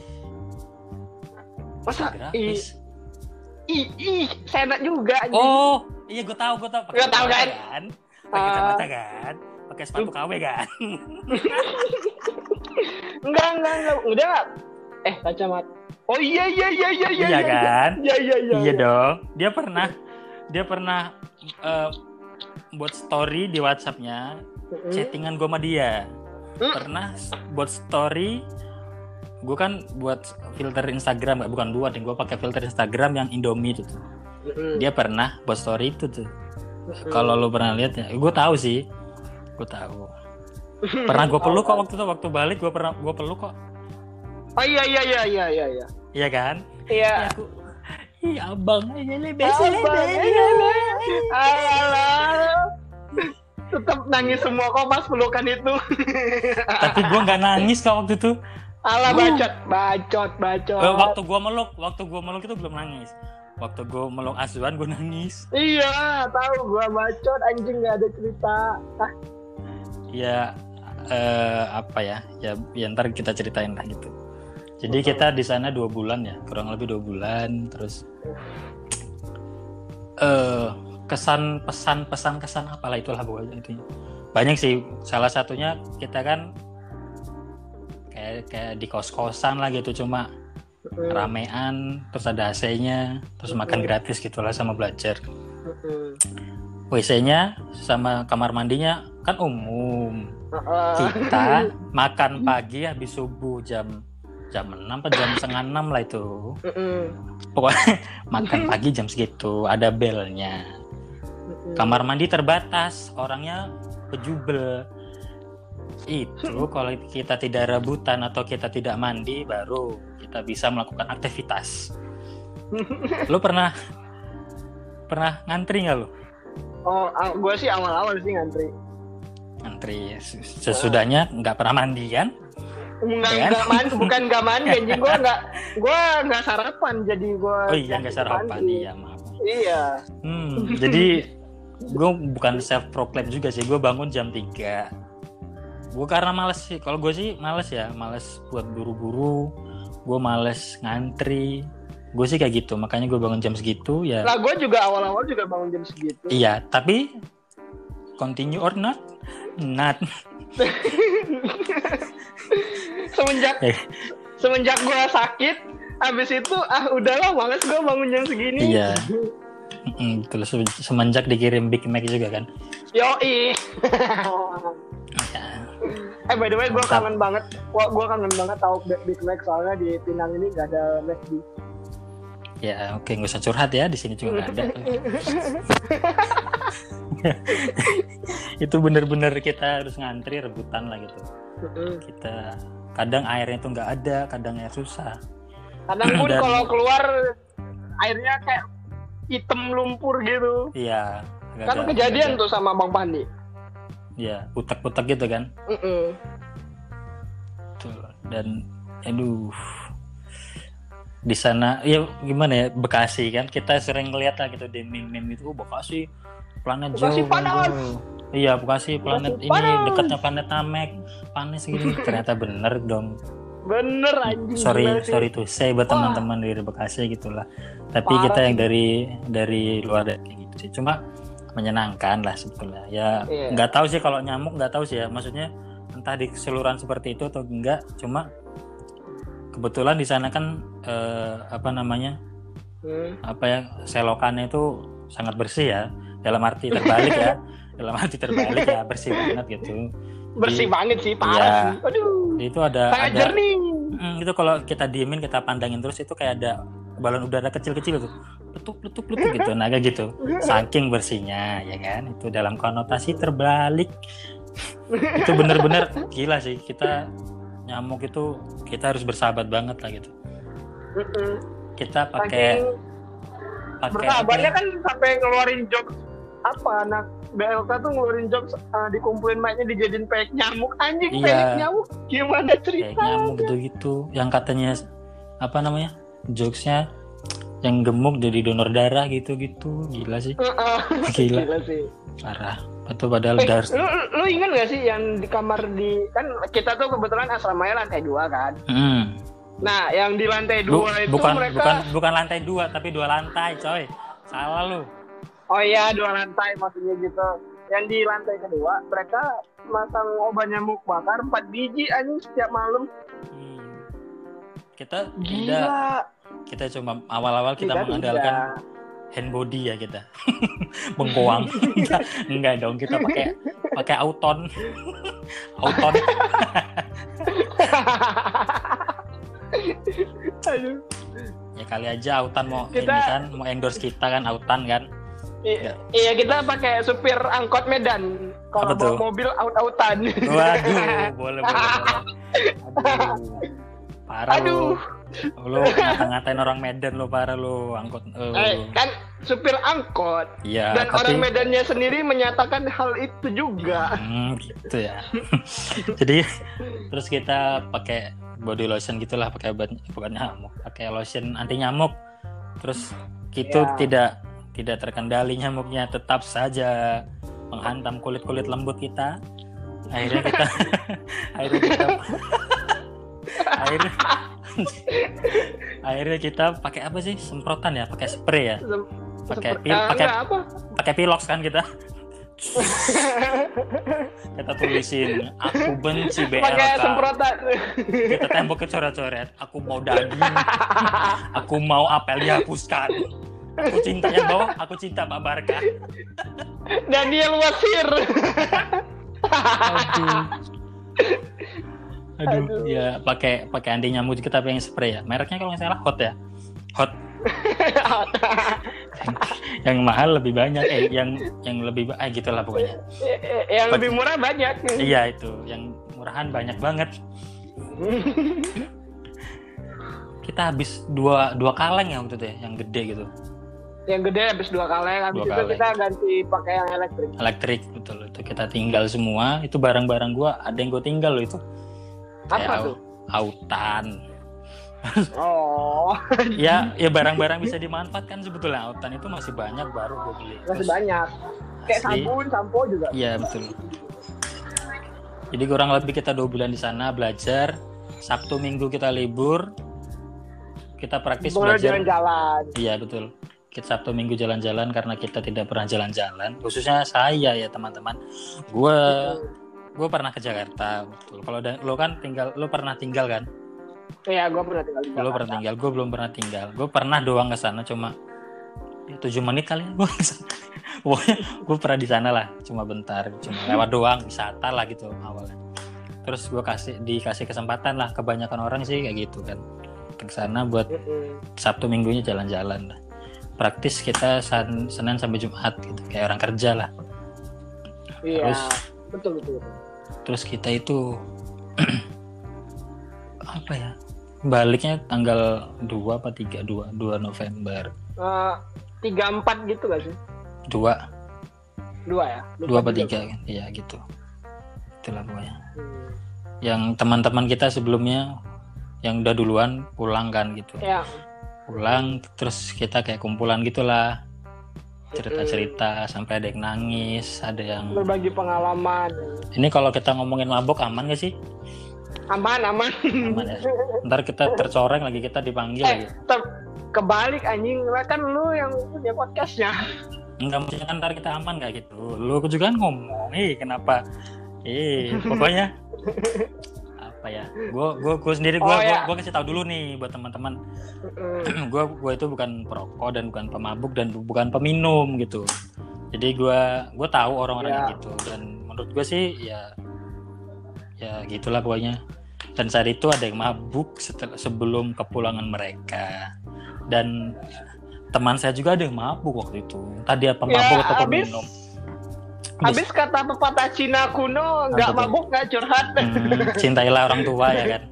Masa ih grafis. ih ih seenak juga. anjing. Oh, iya gue tahu, gue tahu. Pakai Nggak tahu, kacamata kan? Pakai Ah. kacamata kan? Pakai sepatu K W kan? Enggak enggak enggak. Udah enggak. Eh kacamata. Oh iya iya iya iya iya. Iya kan? Iya iya iya. Iya dong. Dia pernah dia pernah eh, buat story di WhatsApp-nya, Mm-mm. chattingan gue sama dia. Mm. Pernah buat story, gue kan buat filter Instagram, nggak bukan buat, gue pakai filter Instagram yang Indomie itu tuh. Mm-mm. Dia pernah buat story itu tuh. Mm-mm. Kalau lo pernah lihat ya, gue tahu sih, gue tahu. Pernah gue peluk kok waktu itu, waktu balik gue pernah gue peluk kok. Oh iya iya iya iya iya iya. Iya kan? Iya. Aku, ih abang aja lebih Abang, iya, alah. Tetap nangis semua kok pas pelukan itu. Tapi gue nggak nangis kok waktu itu. Alah bacot, bacot, bacot. Eh, waktu gue meluk, waktu gue meluk itu belum nangis. Waktu gue meluk Azwan gue nangis. Iya, tahu gua bacot anjing nggak ada cerita. Ah, Ya eh, apa ya? Ya, ya ntar kita ceritain lah gitu. Jadi kita di sana dua bulan ya, kurang lebih dua bulan. Terus eh kesan pesan pesan kesan apalah itulah pokoknya itu. Banyak sih. Salah satunya kita kan kayak kayak di kos-kosan lah gitu, cuma mm, ramean, terus ada A C-nya, terus makan gratis gitulah sama belajar. mm, W C-nya sama kamar mandinya kan umum. uh, Kita makan pagi habis subuh jam jam enam atau jam setengah enam lah itu. mm, Pokoknya makan pagi jam segitu, ada belnya. mm, Kamar mandi terbatas, orangnya bejubel. Itu kalau kita tidak rebutan atau kita tidak mandi baru kita bisa melakukan aktivitas. Lu pernah pernah ngantri nggak lu? Oh, ah, gua sih awal-awal sih ngantri. Ngantri sesudahnya nggak pernah mandi kan? Enggak Kan? enggak mandi, bukan enggak mandi anjing gua enggak gua enggak sarapan jadi gua Oh iya nggak sarapan, mandi. iya maaf. Iya. Hmm, jadi gue bukan self proclaim juga sih, gue bangun jam tiga. Gue karena males sih, kalau gue sih males ya, males buat buru-buru, gue males ngantri, gue sih kayak gitu, makanya gue bangun jam segitu ya. Lah gua juga awal-awal juga bangun jam segitu. Iya, tapi continue or not, not. semenjak Eh. semenjak gua sakit, habis itu ah udahlah males gua bangun jam segini. Iya. Mm, terus semenjak dikirim Big Mac juga kan. Yoi. Ya. Eh by the way, gue Mantap. kangen banget. Gua, gua kangen banget tahu Big Mac soalnya di Pinang ini nggak ada McD. Ya oke, nggak usah curhat ya, di sini juga nggak ada. Itu bener-bener kita harus ngantri rebutan lah gitu. Kita kadang airnya tuh nggak ada, kadang air susah. Kadang pun Dan- kalau keluar airnya kayak hitam lumpur gitu. Iya. Kan agak-agak- kejadian agak- tuh sama Bang Pandi. Iya, putek-putek gitu kan. Mm-mm. Tuh. Dan aduh. Di sana ya gimana ya, Bekasi kan kita sering ngeliat lah gitu di meme-meme itu, oh, Bekasi planet Bekasi jauh. panas. jauh. Iya, Bekasi planet Bekasi ini panas. dekatnya planet Namek. Panas gini. Ternyata bener dong. Bener anjing. Sorry, gila sih. sorry tuh saya buat Wah. teman-teman dari Bekasi gitulah. Tapi Parah kita yang sih. dari dari luar kayak gitu sih. Cuma menyenangkan lah sebetulnya. Ya nggak yeah. tahu sih kalau nyamuk, nggak tahu sih ya. Maksudnya entah di keseluruhan seperti itu atau enggak. Cuma kebetulan di sana kan eh, apa namanya hmm. apa ya selokannya itu sangat bersih ya. Dalam arti terbalik ya. Dalam arti terbalik ya bersih banget gitu. Bersih Jadi, banget sih parah ya, sih. Aduh. Itu ada. Sangat ada, jernih. Mm, itu kalau kita diemin kita pandangin terus itu kayak ada balon udara kecil-kecil tuh. Letup letup letup gitu, nah kayak gitu. Saking bersihnya, ya kan? Itu dalam konotasi terbalik. Itu bener-bener gila sih. Kita nyamuk itu kita harus bersahabat banget lah gitu. Kita pakai pakai bersahabatnya kan sampai ngeluarin jokes apa anak B L K tuh ngeluarin jokes uh, dikumpulin mic-nya dijadiin pek nyamuk anjing iya, pek nyamuk gimana ceritanya? Pek nyamuk gitu-gitu. Yang katanya apa namanya? Jokesnya yang gemuk jadi donor darah gitu-gitu, gila sih. Uh-uh. Gila. Gila sih. Parah. Itu padahal eh, darah. Lu, lu ingat gak sih yang di kamar di kan kita tuh kebetulan asramanya lantai dua kan? Hmm. Nah, yang di lantai dua lu, itu bukan, mereka bukan bukan lantai dua tapi dua lantai, coy. Salah lu. Oh iya, dua lantai maksudnya gitu. Yang di lantai kedua mereka masang obat nyamuk bakar empat biji anjing setiap malam. Hmm. Kita Gila. tidak kita cuma awal-awal kita tidak, mengandalkan tidak. hand body ya kita. Bengkoang. enggak, enggak dong, kita pakai pakai auton. Auton. Aduh. Ya kali aja autan mau kita, ini kan mau endorse kita kan autan kan. I- iya kita pakai supir angkot Medan. Kalau bawa mobil aut-autan. Waduh, boleh boleh. boleh. Aduh. Parah Aduh. Lu ngata-ngatain orang Medan lu, parah lu, angkot. Uh. Eh, kan supir angkot. Iya, dan tapi... orang Medannya sendiri menyatakan hal itu juga. Hmm, gitu ya. Jadi terus kita pakai body lotion gitulah, pakai obat bukan nyamuk, pakai lotion anti nyamuk. Terus itu ya. tidak tidak terkendali nyamuknya, tetap saja menghantam kulit-kulit lembut kita. Akhirnya kita akhirnya kita akhirnya akhirnya kita pakai apa sih, semprotan ya, pakai spray ya, pakai pil uh, pakai pakai pilox kan kita. Kita tulisin aku benci B L K, pakai semprotan, kita tembok coret-coret, aku mau daging, aku mau apel dihapuskan, aku cinta yang bawah, aku cinta Pak Barka, Daniel Wasir. Aduh. Aduh, Aduh, ya pakai pakai anti nyamuk kita pengen spray ya. Mereknya kalau nggak salah Hot ya. Hot. Yang mahal lebih banyak, eh yang yang lebih eh gitulah pokoknya. Yang lebih murah banyak. Iya itu, yang murahan banyak banget. Kita habis dua dua kaleng ya waktu itu ya, yang gede gitu. Yang gede habis dua kaleng, habis dua itu kaleng. Kita ganti pakai yang elektrik. Elektrik betul, itu kita tinggal semua. Itu barang-barang gua ada yang gua tinggal loh itu. Apa kayak tuh? Autan. Oh. ya, ya barang-barang bisa dimanfaatkan sebetulnya. Autan itu masih banyak baru gue beli. Masih Terus, banyak. Kayak asli. Sabun, sampo juga. Iya betul. Jadi kurang lebih kita dua bulan di sana belajar. Sabtu Minggu kita libur. Kita praktis Boleh belajar. Jalan-jalan. Iya betul. Kita Sabtu Minggu jalan-jalan karena kita tidak pernah jalan-jalan. Khususnya saya ya teman-teman. Gue gue pernah ke Jakarta, betul. Kalau lo kan tinggal, lo pernah tinggal kan? Iya, gue pernah tinggal di Jakarta. Lo pernah tinggal, gue belum pernah tinggal. Gue pernah doang ke sana, cuma ya, tujuh menit kali. Gue pokoknya gue pernah di sana lah, cuma bentar, cuma lewat doang, wisata lah gitu awalnya. Terus gue kasih dikasih kesempatan lah, kebanyakan orang sih kayak gitu kan, ke sana buat Sabtu Minggunya jalan-jalan lah. Praktis kita Sen- Senin sampai Jumat gitu, kayak orang kerja lah. Iya, Terus, betul betul. Terus kita itu apa ya? Baliknya tanggal dua apa tiga? dua November. Uh, tiga empat gitu gak sih? dua dua ya? dua apa tiga kan? Iya gitu. Itulah pokoknya. Hmm. Yang teman-teman kita sebelumnya yang udah duluan pulang kan gitu. Iya. Pulang terus kita kayak kumpulan gitulah. Cerita-cerita hmm. sampai ada yang nangis, ada yang berbagi pengalaman. Ini kalau kita ngomongin mabok aman gak sih? Aman, aman. Aman ya. Ntar kita tercoreng lagi, kita dipanggil eh, lagi. Ter- kebalik anjing, kan lu yang punya podcastnya. Enggak, maksudnya kan ntar kita aman gak gitu. Lu juga kan ngomong, eh kenapa? Eh pokoknya apa ya? Gue gue gue sendiri gue Oh, ya. gue kasih tahu dulu nih buat teman-teman. gue gue itu bukan perokok dan bukan pemabuk dan bukan peminum gitu. Jadi gue gue tahu orang-orang Ya. gitu, dan menurut gue sih ya ya gitulah pokoknya. Dan saat itu ada yang mabuk setelah, sebelum kepulangan mereka, dan teman saya juga ada yang mabuk waktu itu. Tadi apa Ya, mabuk atau habis- peminum? Habis kata pepatah Cina kuno, nggak Apa tuh? mabuk nggak curhat. Hmm, cintailah orang tua ya kan.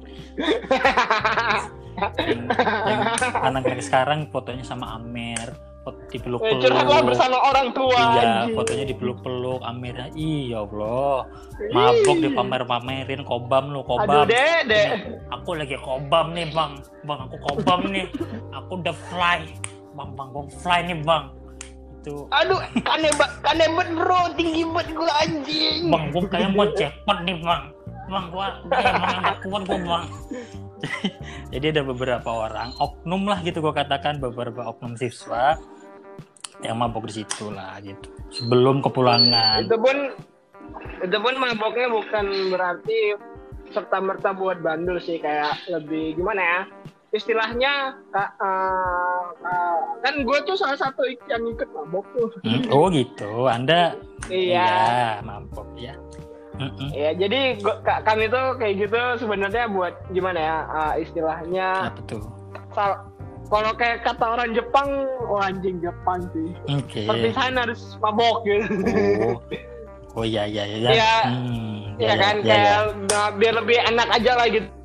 yang, yang anak-anak sekarang fotonya sama Amer, foto Eh, dipeluk-peluk. curhatlah bersama orang tua. Iya, anjing. fotonya dipeluk-peluk Amernya. Iya Allah. Mabuk dipamer-pamerin, kobam lu, Aduh, kobam. dek, dek. Aku lagi kobam nih, Bang. Bang, aku kobam nih. Aku udah fly. Bang, Bang, gua fly nih, Bang. Itu Aduh, kanebet, kanebet bro, tinggi banget gue anjing. Bang, gua kayak mau jackpot nih, Bang. Bang, gua kayak emang yang gak kuat gua, Bang. Jadi ada beberapa orang, oknum lah gitu gua katakan, beberapa oknum siswa yang mabok di situ lah gitu. Sebelum kepulangan. Itu pun, itu pun maboknya bukan berarti serta merta buat bandul sih, kayak lebih gimana ya? Istilahnya, uh, uh, kan gue tuh salah satu yang ikut mabok tuh. Hmm, oh gitu, Anda Iya. iya mabok ya. Mm-mm. Ya, jadi gua, ka- kami tuh kayak gitu sebenarnya buat gimana ya, uh, istilahnya Apa tuh? sal- kalau kayak kata orang Jepang, oh anjing Jepang sih. Oke. Perpisahan harus mabok gitu. Oh. Oh iya iya iya. Iya. Hmm, Ya kan, iya, kayak iya. nah, biar lebih enak aja lah gitu.